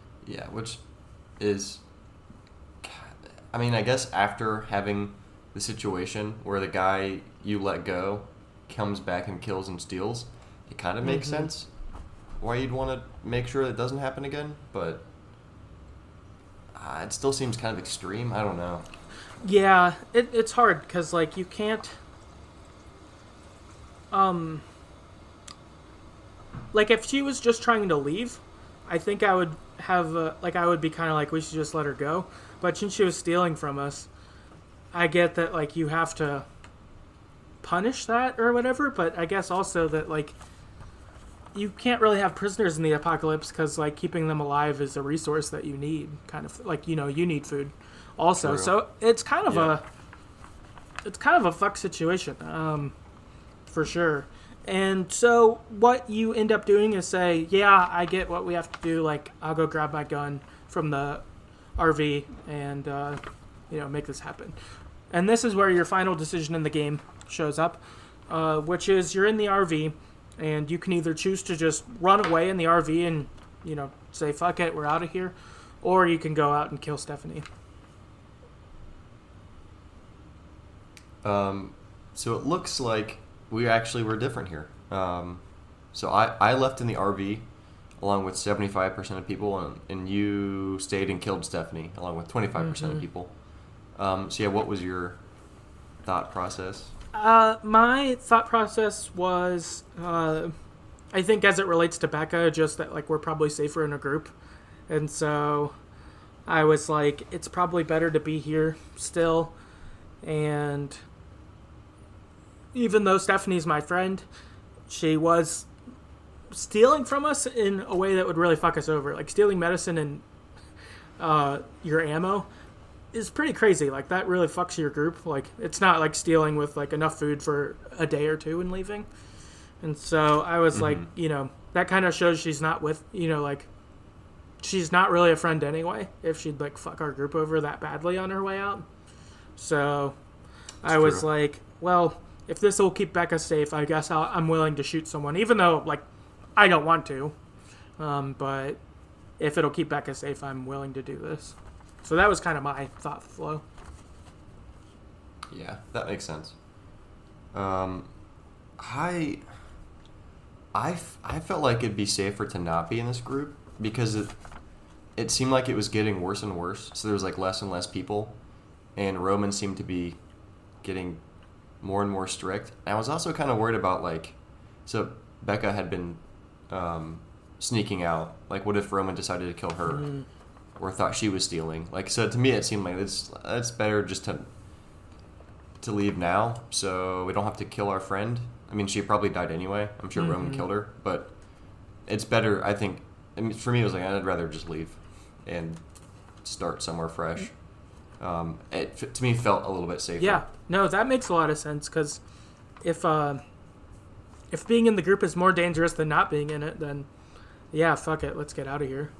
is, I mean, I guess after having the situation where the guy you let go comes back and kills and steals, it kind of makes sense why you'd want to make sure that doesn't happen again, but it still seems kind of extreme. I don't know. Yeah, it's hard because like you can't like if she was just trying to leave, I think I have like I would be kind of like we should just let her go. But since she was stealing from us, I get that like you have to punish that or whatever. But I guess also that like you can't really have prisoners in the apocalypse because like keeping them alive is a resource that you need. Kind of like you need food also. True. So it's kind of a fuck situation for sure. And so what you end up doing is say, yeah, I get what we have to do. Like, I'll go grab my gun from the RV and, make this happen. And this is where your final decision in the game shows up, which is you're in the RV, and you can either choose to just run away in the RV and, say, fuck it, we're out of here, or you can go out and kill Stephanie. So it looks like we actually were different here. So I left in the RV along with 75% of people, and you stayed and killed Stephanie along with 25% of people. What was your thought process? My thought process was, I think as it relates to Becca, just that like we're probably safer in a group. And so I was like, it's probably better to be here still. And even though Stephanie's my friend, she was stealing from us in a way that would really fuck us over. Like, stealing medicine and your ammo is pretty crazy. Like, that really fucks your group. Like, it's not like stealing with, like, enough food for a day or two and leaving. And so I was like, that kind of shows she's not with, she's not really a friend anyway if she'd, like, fuck our group over that badly on her way out. So I was like, well, if this will keep Becca safe, I guess I'm willing to shoot someone, even though, like, I don't want to. But if it'll keep Becca safe, I'm willing to do this. So that was kind of my thought flow. Yeah, that makes sense. I felt like it'd be safer to not be in this group because it seemed like it was getting worse and worse. So there was like less and less people, and Roman seemed to be getting more and more strict. And I was also kind of worried about so Becca had been sneaking out. Like, what if Roman decided to kill her, or thought she was stealing? Like, so to me, it seemed like it's better just to leave now, so we don't have to kill our friend. I mean, she probably died anyway. I'm sure Roman killed her, but it's better. I think. I mean, for me, it was like I'd rather just leave and start somewhere fresh. It to me felt a little bit safer. Yeah, no, that makes a lot of sense because if being in the group is more dangerous than not being in it, then yeah, fuck it, let's get out of here.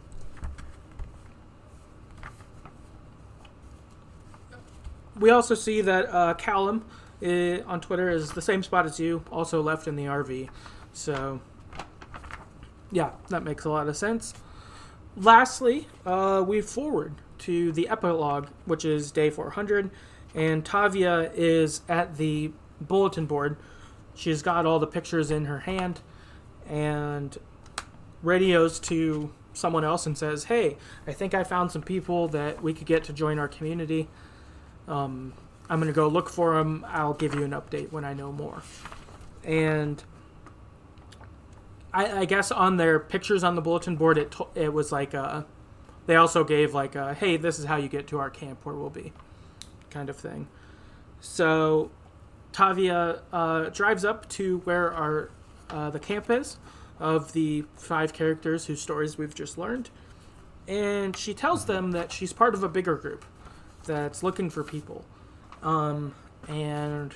We also see that Callum on Twitter is the same spot as you, also left in the RV. So yeah, that makes a lot of sense. Lastly, we forward to the epilogue, which is day 400, and Tavia is at the bulletin board. She's got all the pictures in her hand and radios to someone else and says, hey, I think I found some people that we could get to join our community. I'm going to go look for them. I'll give you an update when I know more. And I guess on their pictures on the bulletin board, it was like they also gave like hey, this is how you get to our camp where we'll be, kind of thing. So Tavia drives up to where our the camp is of the 5 characters whose stories we've just learned, and she tells them that she's part of a bigger group that's looking for people, and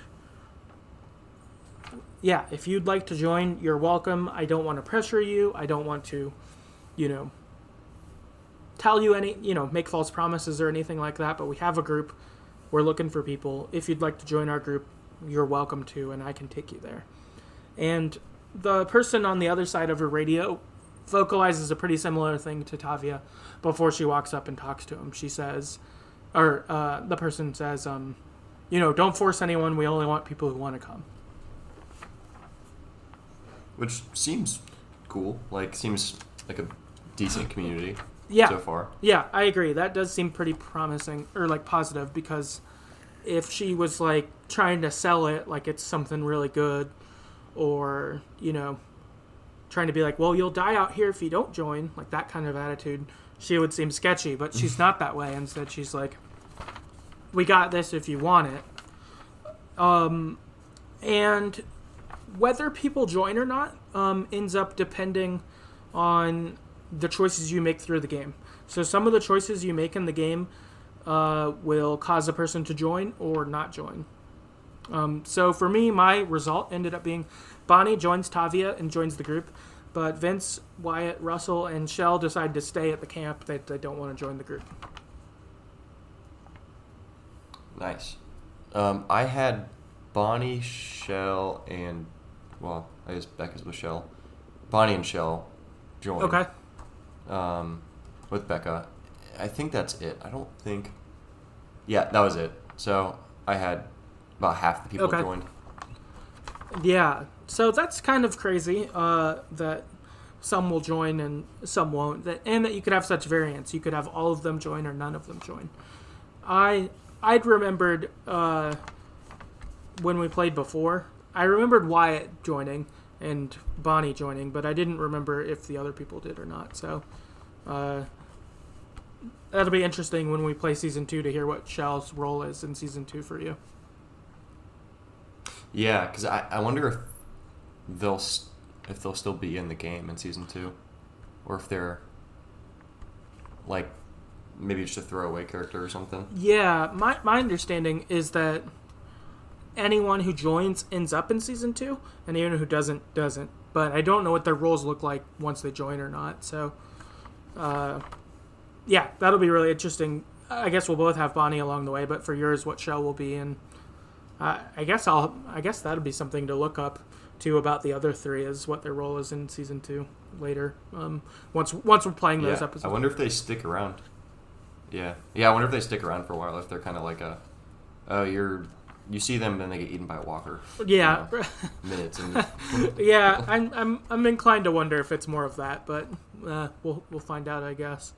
yeah, if you'd like to join, you're welcome. I don't want to pressure you. I don't want to, tell you any, make false promises or anything like that, but we have a group. We're looking for people. If you'd like to join our group, you're welcome to, and I can take you there. And the person on the other side of her radio vocalizes a pretty similar thing to Tavia before she walks up and talks to him. She says, or the person says, don't force anyone. We only want people who want to come. Which seems cool. Seems like a decent community. Yeah. So far. Yeah, I agree. That does seem pretty promising or positive, because if she was trying to sell it like it's something really good, or trying to be like, well, you'll die out here if you don't join, like that kind of attitude, she would seem sketchy. But she's not that way. Instead, she's like, we got this if you want it. And whether people join or not ends up depending on the choices you make through the game. So some of the choices you make in the game will cause a person to join or not join. So for me, my result ended up being Bonnie joins Tavia and joins the group, but Vince, Wyatt, Russell, and Shell decide to stay at the camp. They don't want to join the group. Nice. I had Bonnie, Shell, and, well, I guess Becca's with Shell. Bonnie and Shell join. Okay. With Becca. I think that's it. I don't think... Yeah, that was it. So I had about half the people joined. Yeah. So that's kind of crazy that some will join and some won't. And that you could have such variance. You could have all of them join or none of them join. I'd remembered when we played before, I remembered Wyatt joining and Bonnie joining, but I didn't remember if the other people did or not. So that'll be interesting when we play Season 2 to hear what Shell's role is in Season 2 for you. Yeah, because I wonder if they'll still be in the game in Season 2. Or if they're, like, maybe just a throwaway character or something. Yeah, my understanding is that anyone who joins ends up in Season 2, and anyone who doesn't. But I don't know what their roles look like once they join or not. So, yeah, that'll be really interesting. I guess we'll both have Bonnie along the way, but for yours, what Shell will be, and I guess that'll be something to look up too about the other three, is what their role is in Season 2 later. Once we're playing those episodes. I wonder if they stick around. Yeah, I wonder if they stick around for a while. If they're kind of like you see them and they get eaten by a walker. Yeah, minutes and. Yeah, I'm inclined to wonder if it's more of that, but we'll find out, I guess.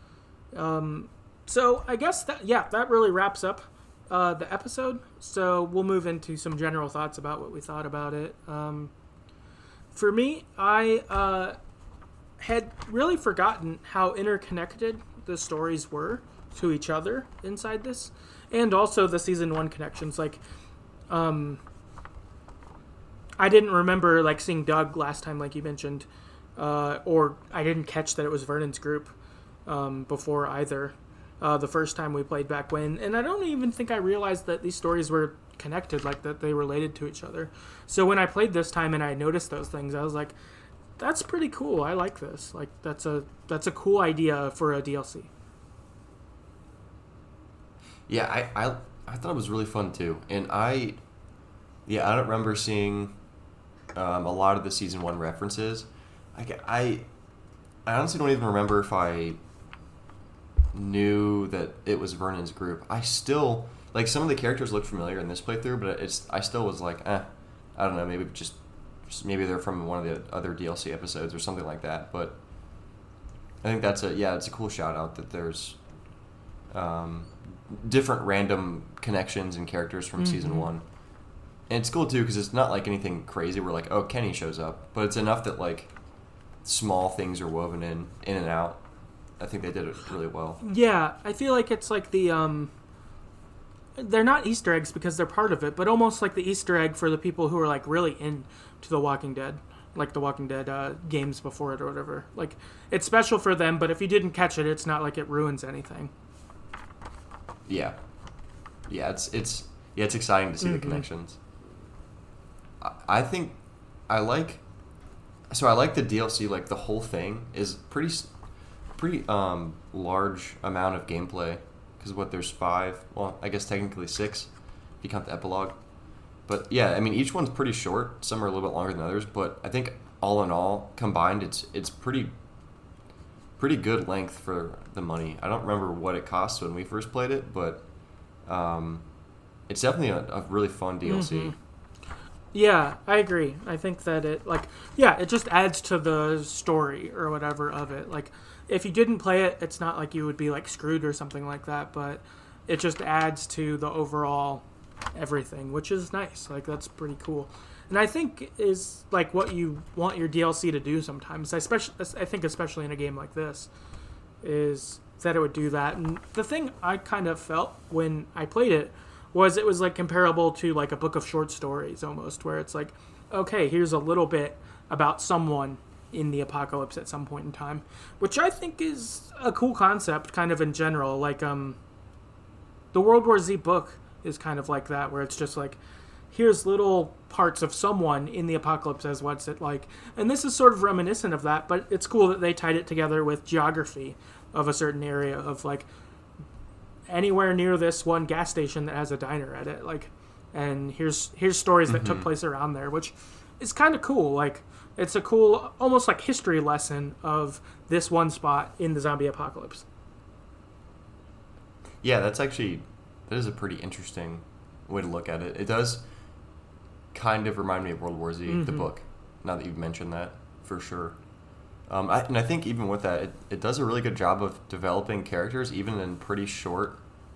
So I guess that really wraps up the episode. So we'll move into some general thoughts about what we thought about it. For me, I had really forgotten how interconnected the stories were to each other inside this, and also the Season 1 connections. Like, I didn't remember, like, seeing Doug last time, like you mentioned, or I didn't catch that it was Vernon's group before either. The first time we played back when, and I don't even think I realized that these stories were connected, like that they related to each other. So when I played this time and I noticed those things, I was like, that's pretty cool. I like this. Like, that's a cool idea for a DLC. Yeah, I thought it was really fun too, and I don't remember seeing a lot of the Season 1 references. I honestly don't even remember if I knew that it was Vernon's group. I still, like, some of the characters looked familiar in this playthrough, but I still was like, I don't know, maybe just maybe they're from one of the other DLC episodes or something like that. But I think it's a cool shout out that there's different random connections and characters from Season 1. And it's cool too because it's not like anything crazy where like, oh, Kenny shows up, but it's enough that like small things are woven in and out. I think they did it really well. Yeah, I feel like it's like the they're not Easter eggs because they're part of it, but almost like the Easter egg for the people who are like really into The Walking Dead, like The Walking Dead games before it or whatever. Like, it's special for them, but if you didn't catch it, it's not like it ruins anything. Yeah, it's exciting to see the connections. I think I like the DLC. Like, the whole thing is pretty large amount of gameplay, because there's 5, well, I guess technically 6 if you count the epilogue. But yeah, I mean, each one's pretty short. Some are a little bit longer than others, but I think all in all combined, it's pretty good length for the money. I don't remember what it cost when we first played it, but it's definitely a really fun DLC. Yeah, I agree. I think that it just adds to the story or whatever of it. Like, if you didn't play it, it's not like you would be like screwed or something like that, but it just adds to the overall everything, which is nice. Like, that's pretty cool. And I think is like what you want your DLC to do sometimes. I think especially in a game like this, is that it would do that. And the thing I kind of felt when I played it was like comparable to like a book of short stories almost, where it's like, okay, here's a little bit about someone in the apocalypse at some point in time, which I think is a cool concept kind of in general. Like the World War Z book is kind of like that, where it's just like, here's little parts of someone in the apocalypse as what's it like. And this is sort of reminiscent of that, but it's cool that they tied it together with geography of a certain area of like anywhere near this one gas station that has a diner at it. Like, and here's stories that took place around there, which is kind of cool. Like, it's a cool, almost like history lesson of this one spot in the zombie apocalypse. Yeah, that is a pretty interesting way to look at it. It does kind of remind me of World War Z, the book, now that you've mentioned that, for sure. And I think even with that, it does a really good job of developing characters, even in pretty short,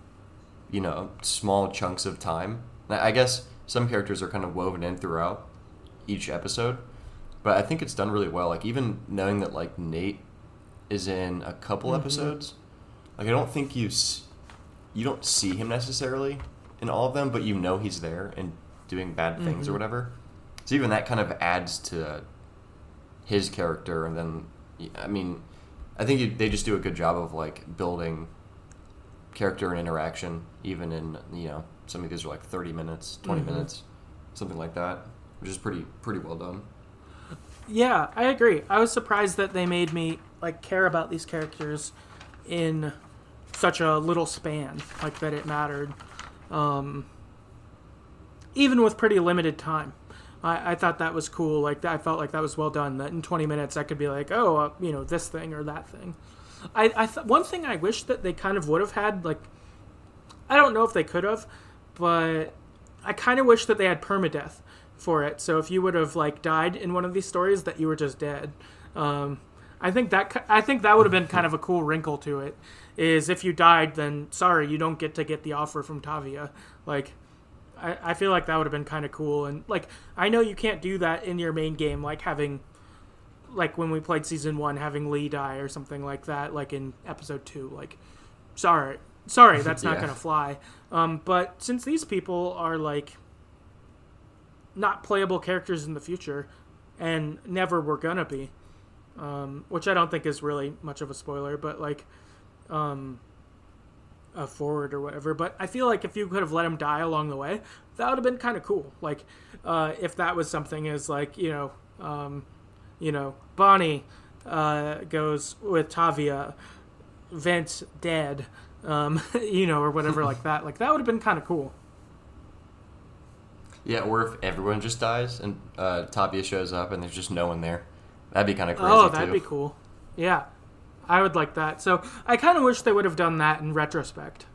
small chunks of time. I guess some characters are kind of woven in throughout each episode, but I think it's done really well. Like, even knowing that, like, Nate is in a couple episodes, like, I don't think you don't see him necessarily in all of them, but he's there and doing bad things or whatever. So even that kind of adds to his character. And then, I mean, I think they just do a good job of like building character and interaction, even in, some of these are like 30 minutes, 20 minutes, something like that, which is pretty well done. Yeah, I agree. I was surprised that they made me like care about these characters in such a little span, like that it mattered. Even with pretty limited time. I thought that was cool. Like, I felt like that was well done. That in 20 minutes I could be like, this thing or that thing. One thing I wish that they kind of would have had, like, I don't know if they could have, but I kind of wish that they had permadeath for it. So if you would have like died in one of these stories, that you were just dead. I think that would have been kind of a cool wrinkle to it. Is if you died, then sorry, you don't get the offer from Tavia. Like, I feel like that would have been kind of cool. And like, I know you can't do that in your main game, like having, like when we played season 1, having Lee die or something like that, like in episode 2. Like, sorry, that's not gonna fly. But since these people are like not playable characters in the future, and never were gonna be, which I don't think is really much of a spoiler, but like, a forward or whatever. But I feel like if you could have let him die along the way, that would have been kind of cool. Like, if that was something as like, Bonnie goes with Tavia, Vince dead, or whatever like that. Like, that would have been kind of cool. Yeah, or if everyone just dies and Tavia shows up and there's just no one there. That'd be kind of crazy, Oh, that'd be cool. Yeah, I would like that. So I kind of wish they would have done that in retrospect.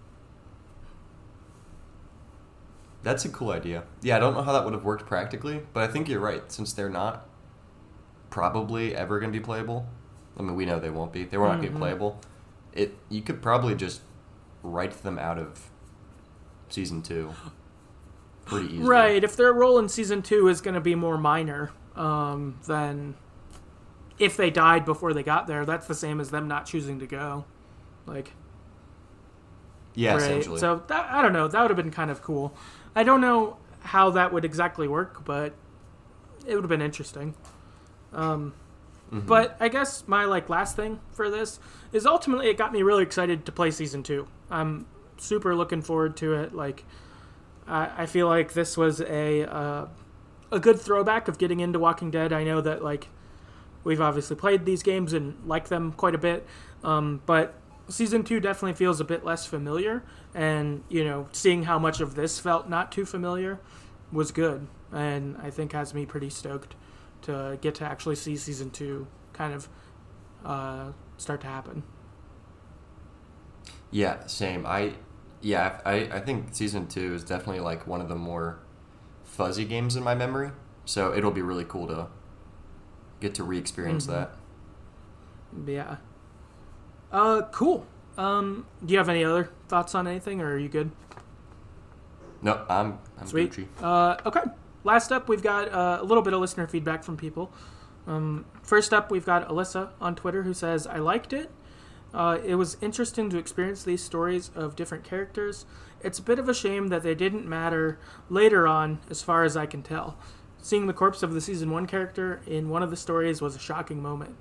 That's a cool idea. Yeah, I don't know how that would have worked practically, but I think you're right. Since they're not probably ever going to be playable, I mean, we know they won't be. They won't be playable. You could probably just write them out of season 2 pretty easily. Right. If their role in season 2 is going to be more minor, then if they died before they got there, that's the same as them not choosing to go. Like, yeah, right? Essentially. So I don't know. That would have been kind of cool. I don't know how that would exactly work, but it would have been interesting. But I guess my last thing for this is ultimately it got me really excited to play season 2. I'm super looking forward to it. Like, I feel like this was a good throwback of getting into Walking Dead. I know that we've obviously played these games and like them quite a bit, but season 2 definitely feels a bit less familiar. And seeing how much of this felt not too familiar was good, and I think has me pretty stoked to get to actually see season 2 kind of start to happen. Yeah, same. I think season 2 is definitely one of the more fuzzy games in my memory, so it'll be really cool to get to re-experience that. Yeah. Cool. Do you have any other thoughts on anything, or are you good? No, I'm Sweet. Gucci. Okay. Last up, we've got a little bit of listener feedback from people. First up, we've got Alyssa on Twitter who says, I liked it. It was interesting to experience these stories of different characters. It's a bit of a shame that they didn't matter later on, as far as I can tell. Seeing the corpse of the season 1 character in one of the stories was a shocking moment.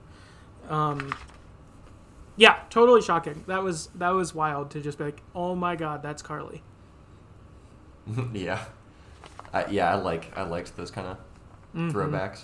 Yeah, totally shocking. That was wild to just be like, oh my god, that's Carly. Yeah. I liked those kind of throwbacks.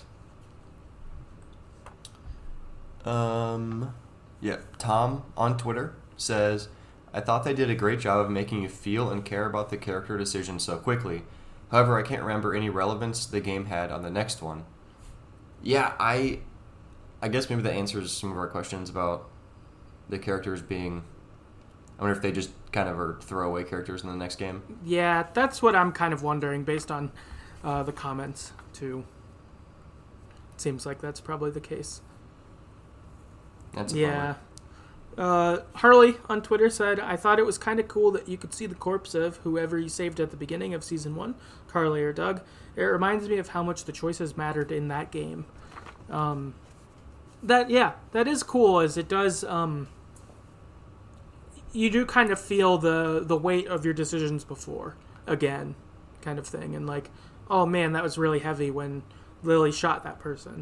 Yeah, Tom on Twitter says, I thought they did a great job of making you feel and care about the character decisions so quickly. However, I can't remember any relevance the game had on the next one. Yeah, I guess maybe that answers some of our questions about the characters being... I wonder if they just kind of are throwaway characters in the next game. Yeah, that's what I'm kind of wondering based on the comments, too. It seems like that's probably the case. That's a bummer. Harley on Twitter said, I thought it was kind of cool that you could see the corpse of whoever you saved at the beginning of Season 1, Carly or Doug. It reminds me of how much the choices mattered in that game. That is cool, as it does... you do kind of feel the weight of your decisions before, again, kind of thing. And like, oh man, that was really heavy when Lily shot that person.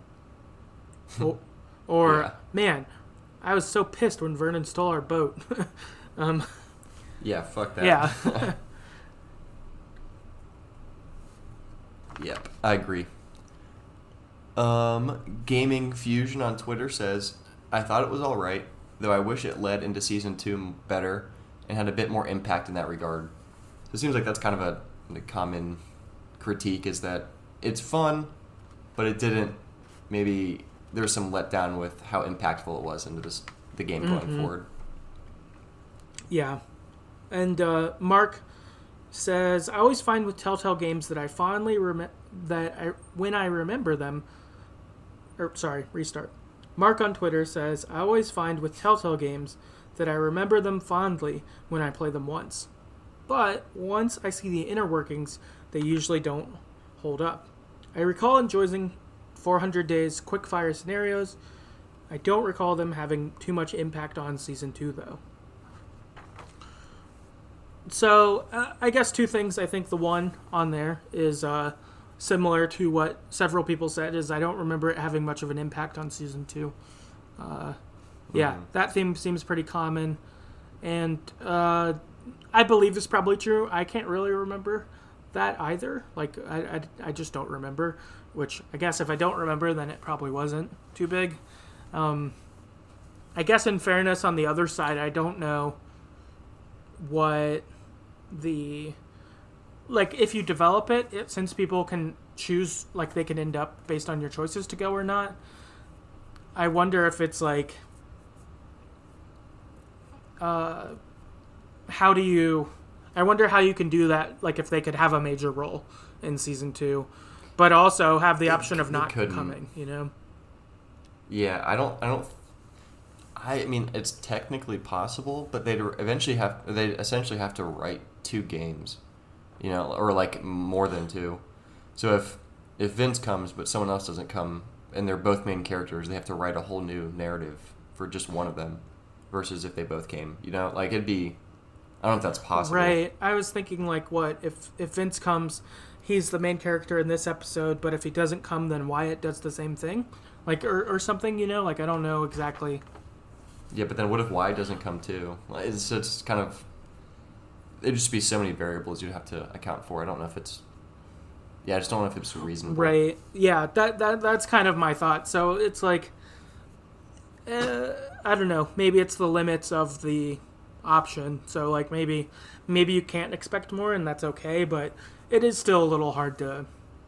Or Yeah. man, I was so pissed when Vernon stole our boat. Yeah, fuck that. Yeah. Yep, I agree. Gaming Fusion on Twitter says, I thought it was alright, though I wish it led into Season 2 better and had a bit more impact in that regard. So it seems like that's kind of a common critique, is that it's fun, but it didn't, maybe there's some letdown with how impactful it was into the game going forward. Yeah. And Mark says, I always find with Telltale games that I fondly when I remember them... restart. Mark on Twitter says, I always find with Telltale games that I remember them fondly when I play them once. But once I see the inner workings, they usually don't hold up. I recall enjoying 400 Days quickfire scenarios. I don't recall them having too much impact on Season 2, though. So, I guess two things. I think the one on there is similar to what several people said, is I don't remember it having much of an impact on Season 2. Yeah, that theme seems pretty common. And I believe it's probably true. I can't really remember that either. Like, I just don't remember. Which, I guess if I don't remember, then it probably wasn't too big. I guess in fairness, on the other side, I don't know what the... Like, if you develop it, since people can choose, like, they can end up based on your choices to go or not, I wonder if it's, like... how do you... I wonder how you can do that, like, if they could have a major role in Season 2, but also have the option of not coming, you know? Yeah, I mean, it's technically possible, but they'd essentially have to write 2 games, you know, or like more than 2. So if Vince comes but someone else doesn't come and they're both main characters, they have to write a whole new narrative for just one of them versus if they both came, you know? Like, it'd be... I don't know if that's possible. Right. I was thinking, like, what? If Vince comes, he's the main character in this episode, but if he doesn't come, then Wyatt does the same thing? Like, or something, you know? Like, I don't know exactly. Yeah, but then what if Wyatt doesn't come too? Like, it's kind of... There'd just be so many variables you'd have to account for. I don't know if it's... Yeah, I just don't know if it's reasonable. Right. Yeah, that's kind of my thought. So it's like... I don't know. Maybe it's the limits of the option. So, like, maybe you can't expect more, and that's okay, but it is still a little hard to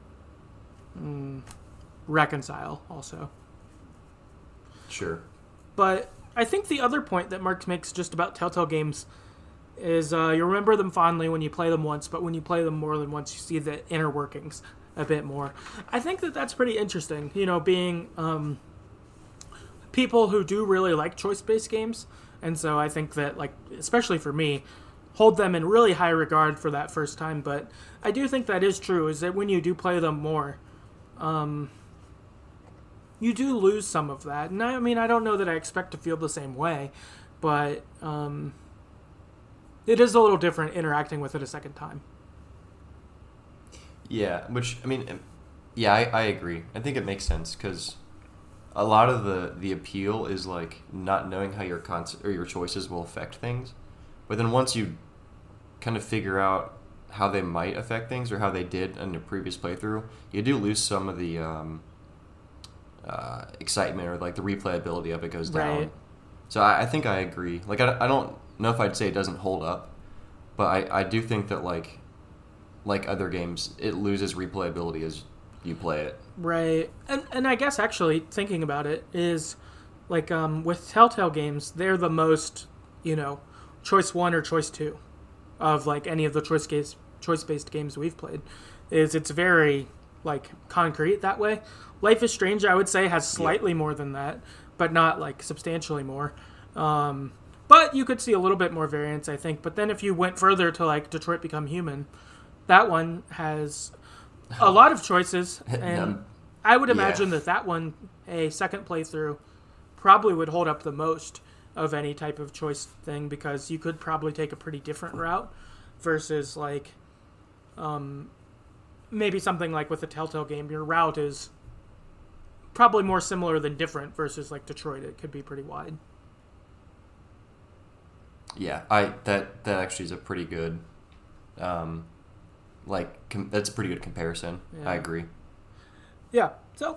reconcile, also. Sure. But I think the other point that Mark makes just about Telltale games is you remember them fondly when you play them once, but when you play them more than once, you see the inner workings a bit more. I think that's pretty interesting, you know, being people who do really like choice-based games. And so I think that, like, especially for me, hold them in really high regard for that first time. But I do think that is true, is that when you do play them more, you do lose some of that. And I mean, I don't know that I expect to feel the same way, but it is a little different interacting with it a second time. Yeah, which, I mean, yeah, I agree. I think it makes sense because a lot of the appeal is like not knowing how your your choices will affect things. But then once you kind of figure out how they might affect things or how they did in your previous playthrough, you do lose some of the excitement or like the replayability of it goes down. Right. So I think I agree. Like I don't know if I'd say it doesn't hold up, but I do think that like other games, it loses replayability as you play it. Right. And I guess actually thinking about it is like with Telltale games, they're the most, choice 1 or choice 2 of like any of the choice-based games we've played. It's very like concrete that way. Life is Strange, I would say, has slightly more than that, but not like substantially more. But you could see a little bit more variance, I think. But then if you went further to like Detroit Become Human, that one has a lot of choices, and I would imagine that one, a second playthrough, probably would hold up the most of any type of choice thing, because you could probably take a pretty different route versus like maybe something like with a Telltale game, your route is probably more similar than different, versus like Detroit, it could be pretty wide. Yeah, that actually is a pretty good that's a pretty good comparison. Yeah. I agree. Yeah. So,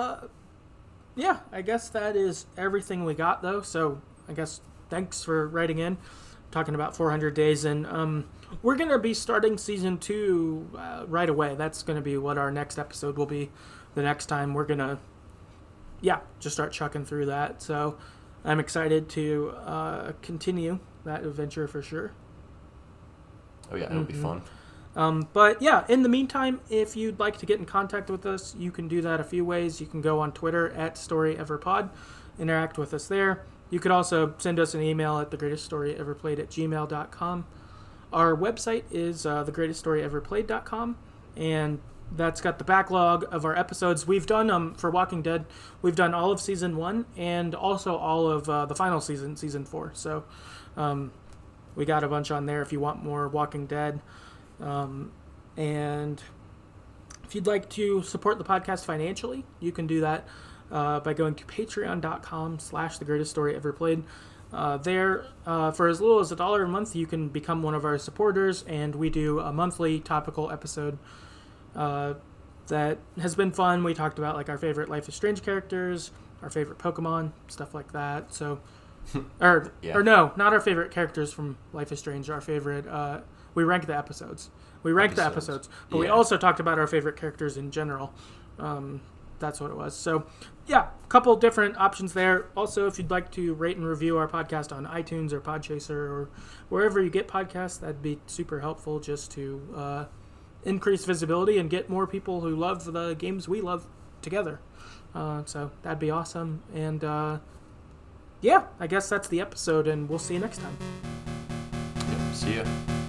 I guess that is everything we got, though. So, I guess thanks for writing in, talking about 400 Days. And we're going to be starting Season 2 right away. That's going to be what our next episode will be. The next time we're going to, just start chucking through that. So, I'm excited to continue that adventure for sure. Oh, yeah. It'll be fun. But yeah, in the meantime, if you'd like to get in contact with us, you can do that a few ways. You can go on Twitter at StoryEverPod, interact with us there. You could also send us an email at thegreateststoryeverplayed@gmail.com. Our website is thegreateststoryeverplayed.com, and that's got the backlog of our episodes. We've done, for Walking Dead, we've done all of Season 1 and also all of the final season, Season 4. So we got a bunch on there if you want more Walking Dead. And if you'd like to support the podcast financially, you can do that by going to patreon.com/thegreateststoryeverplayed. There, for as little as $1 a month, you can become one of our supporters, and we do a monthly topical episode that has been fun. We talked about like our favorite Life is Strange characters, our favorite Pokemon, stuff like that. So, or no, not our favorite characters from Life is Strange. Our favorite. We rank the episodes. But we also talked about our favorite characters in general. That's what it was. So, a couple different options there. Also, if you'd like to rate and review our podcast on iTunes or Podchaser or wherever you get podcasts, that'd be super helpful just to increase visibility and get more people who love the games we love together. So, that'd be awesome. And, I guess that's the episode, and we'll see you next time. Yep, see ya.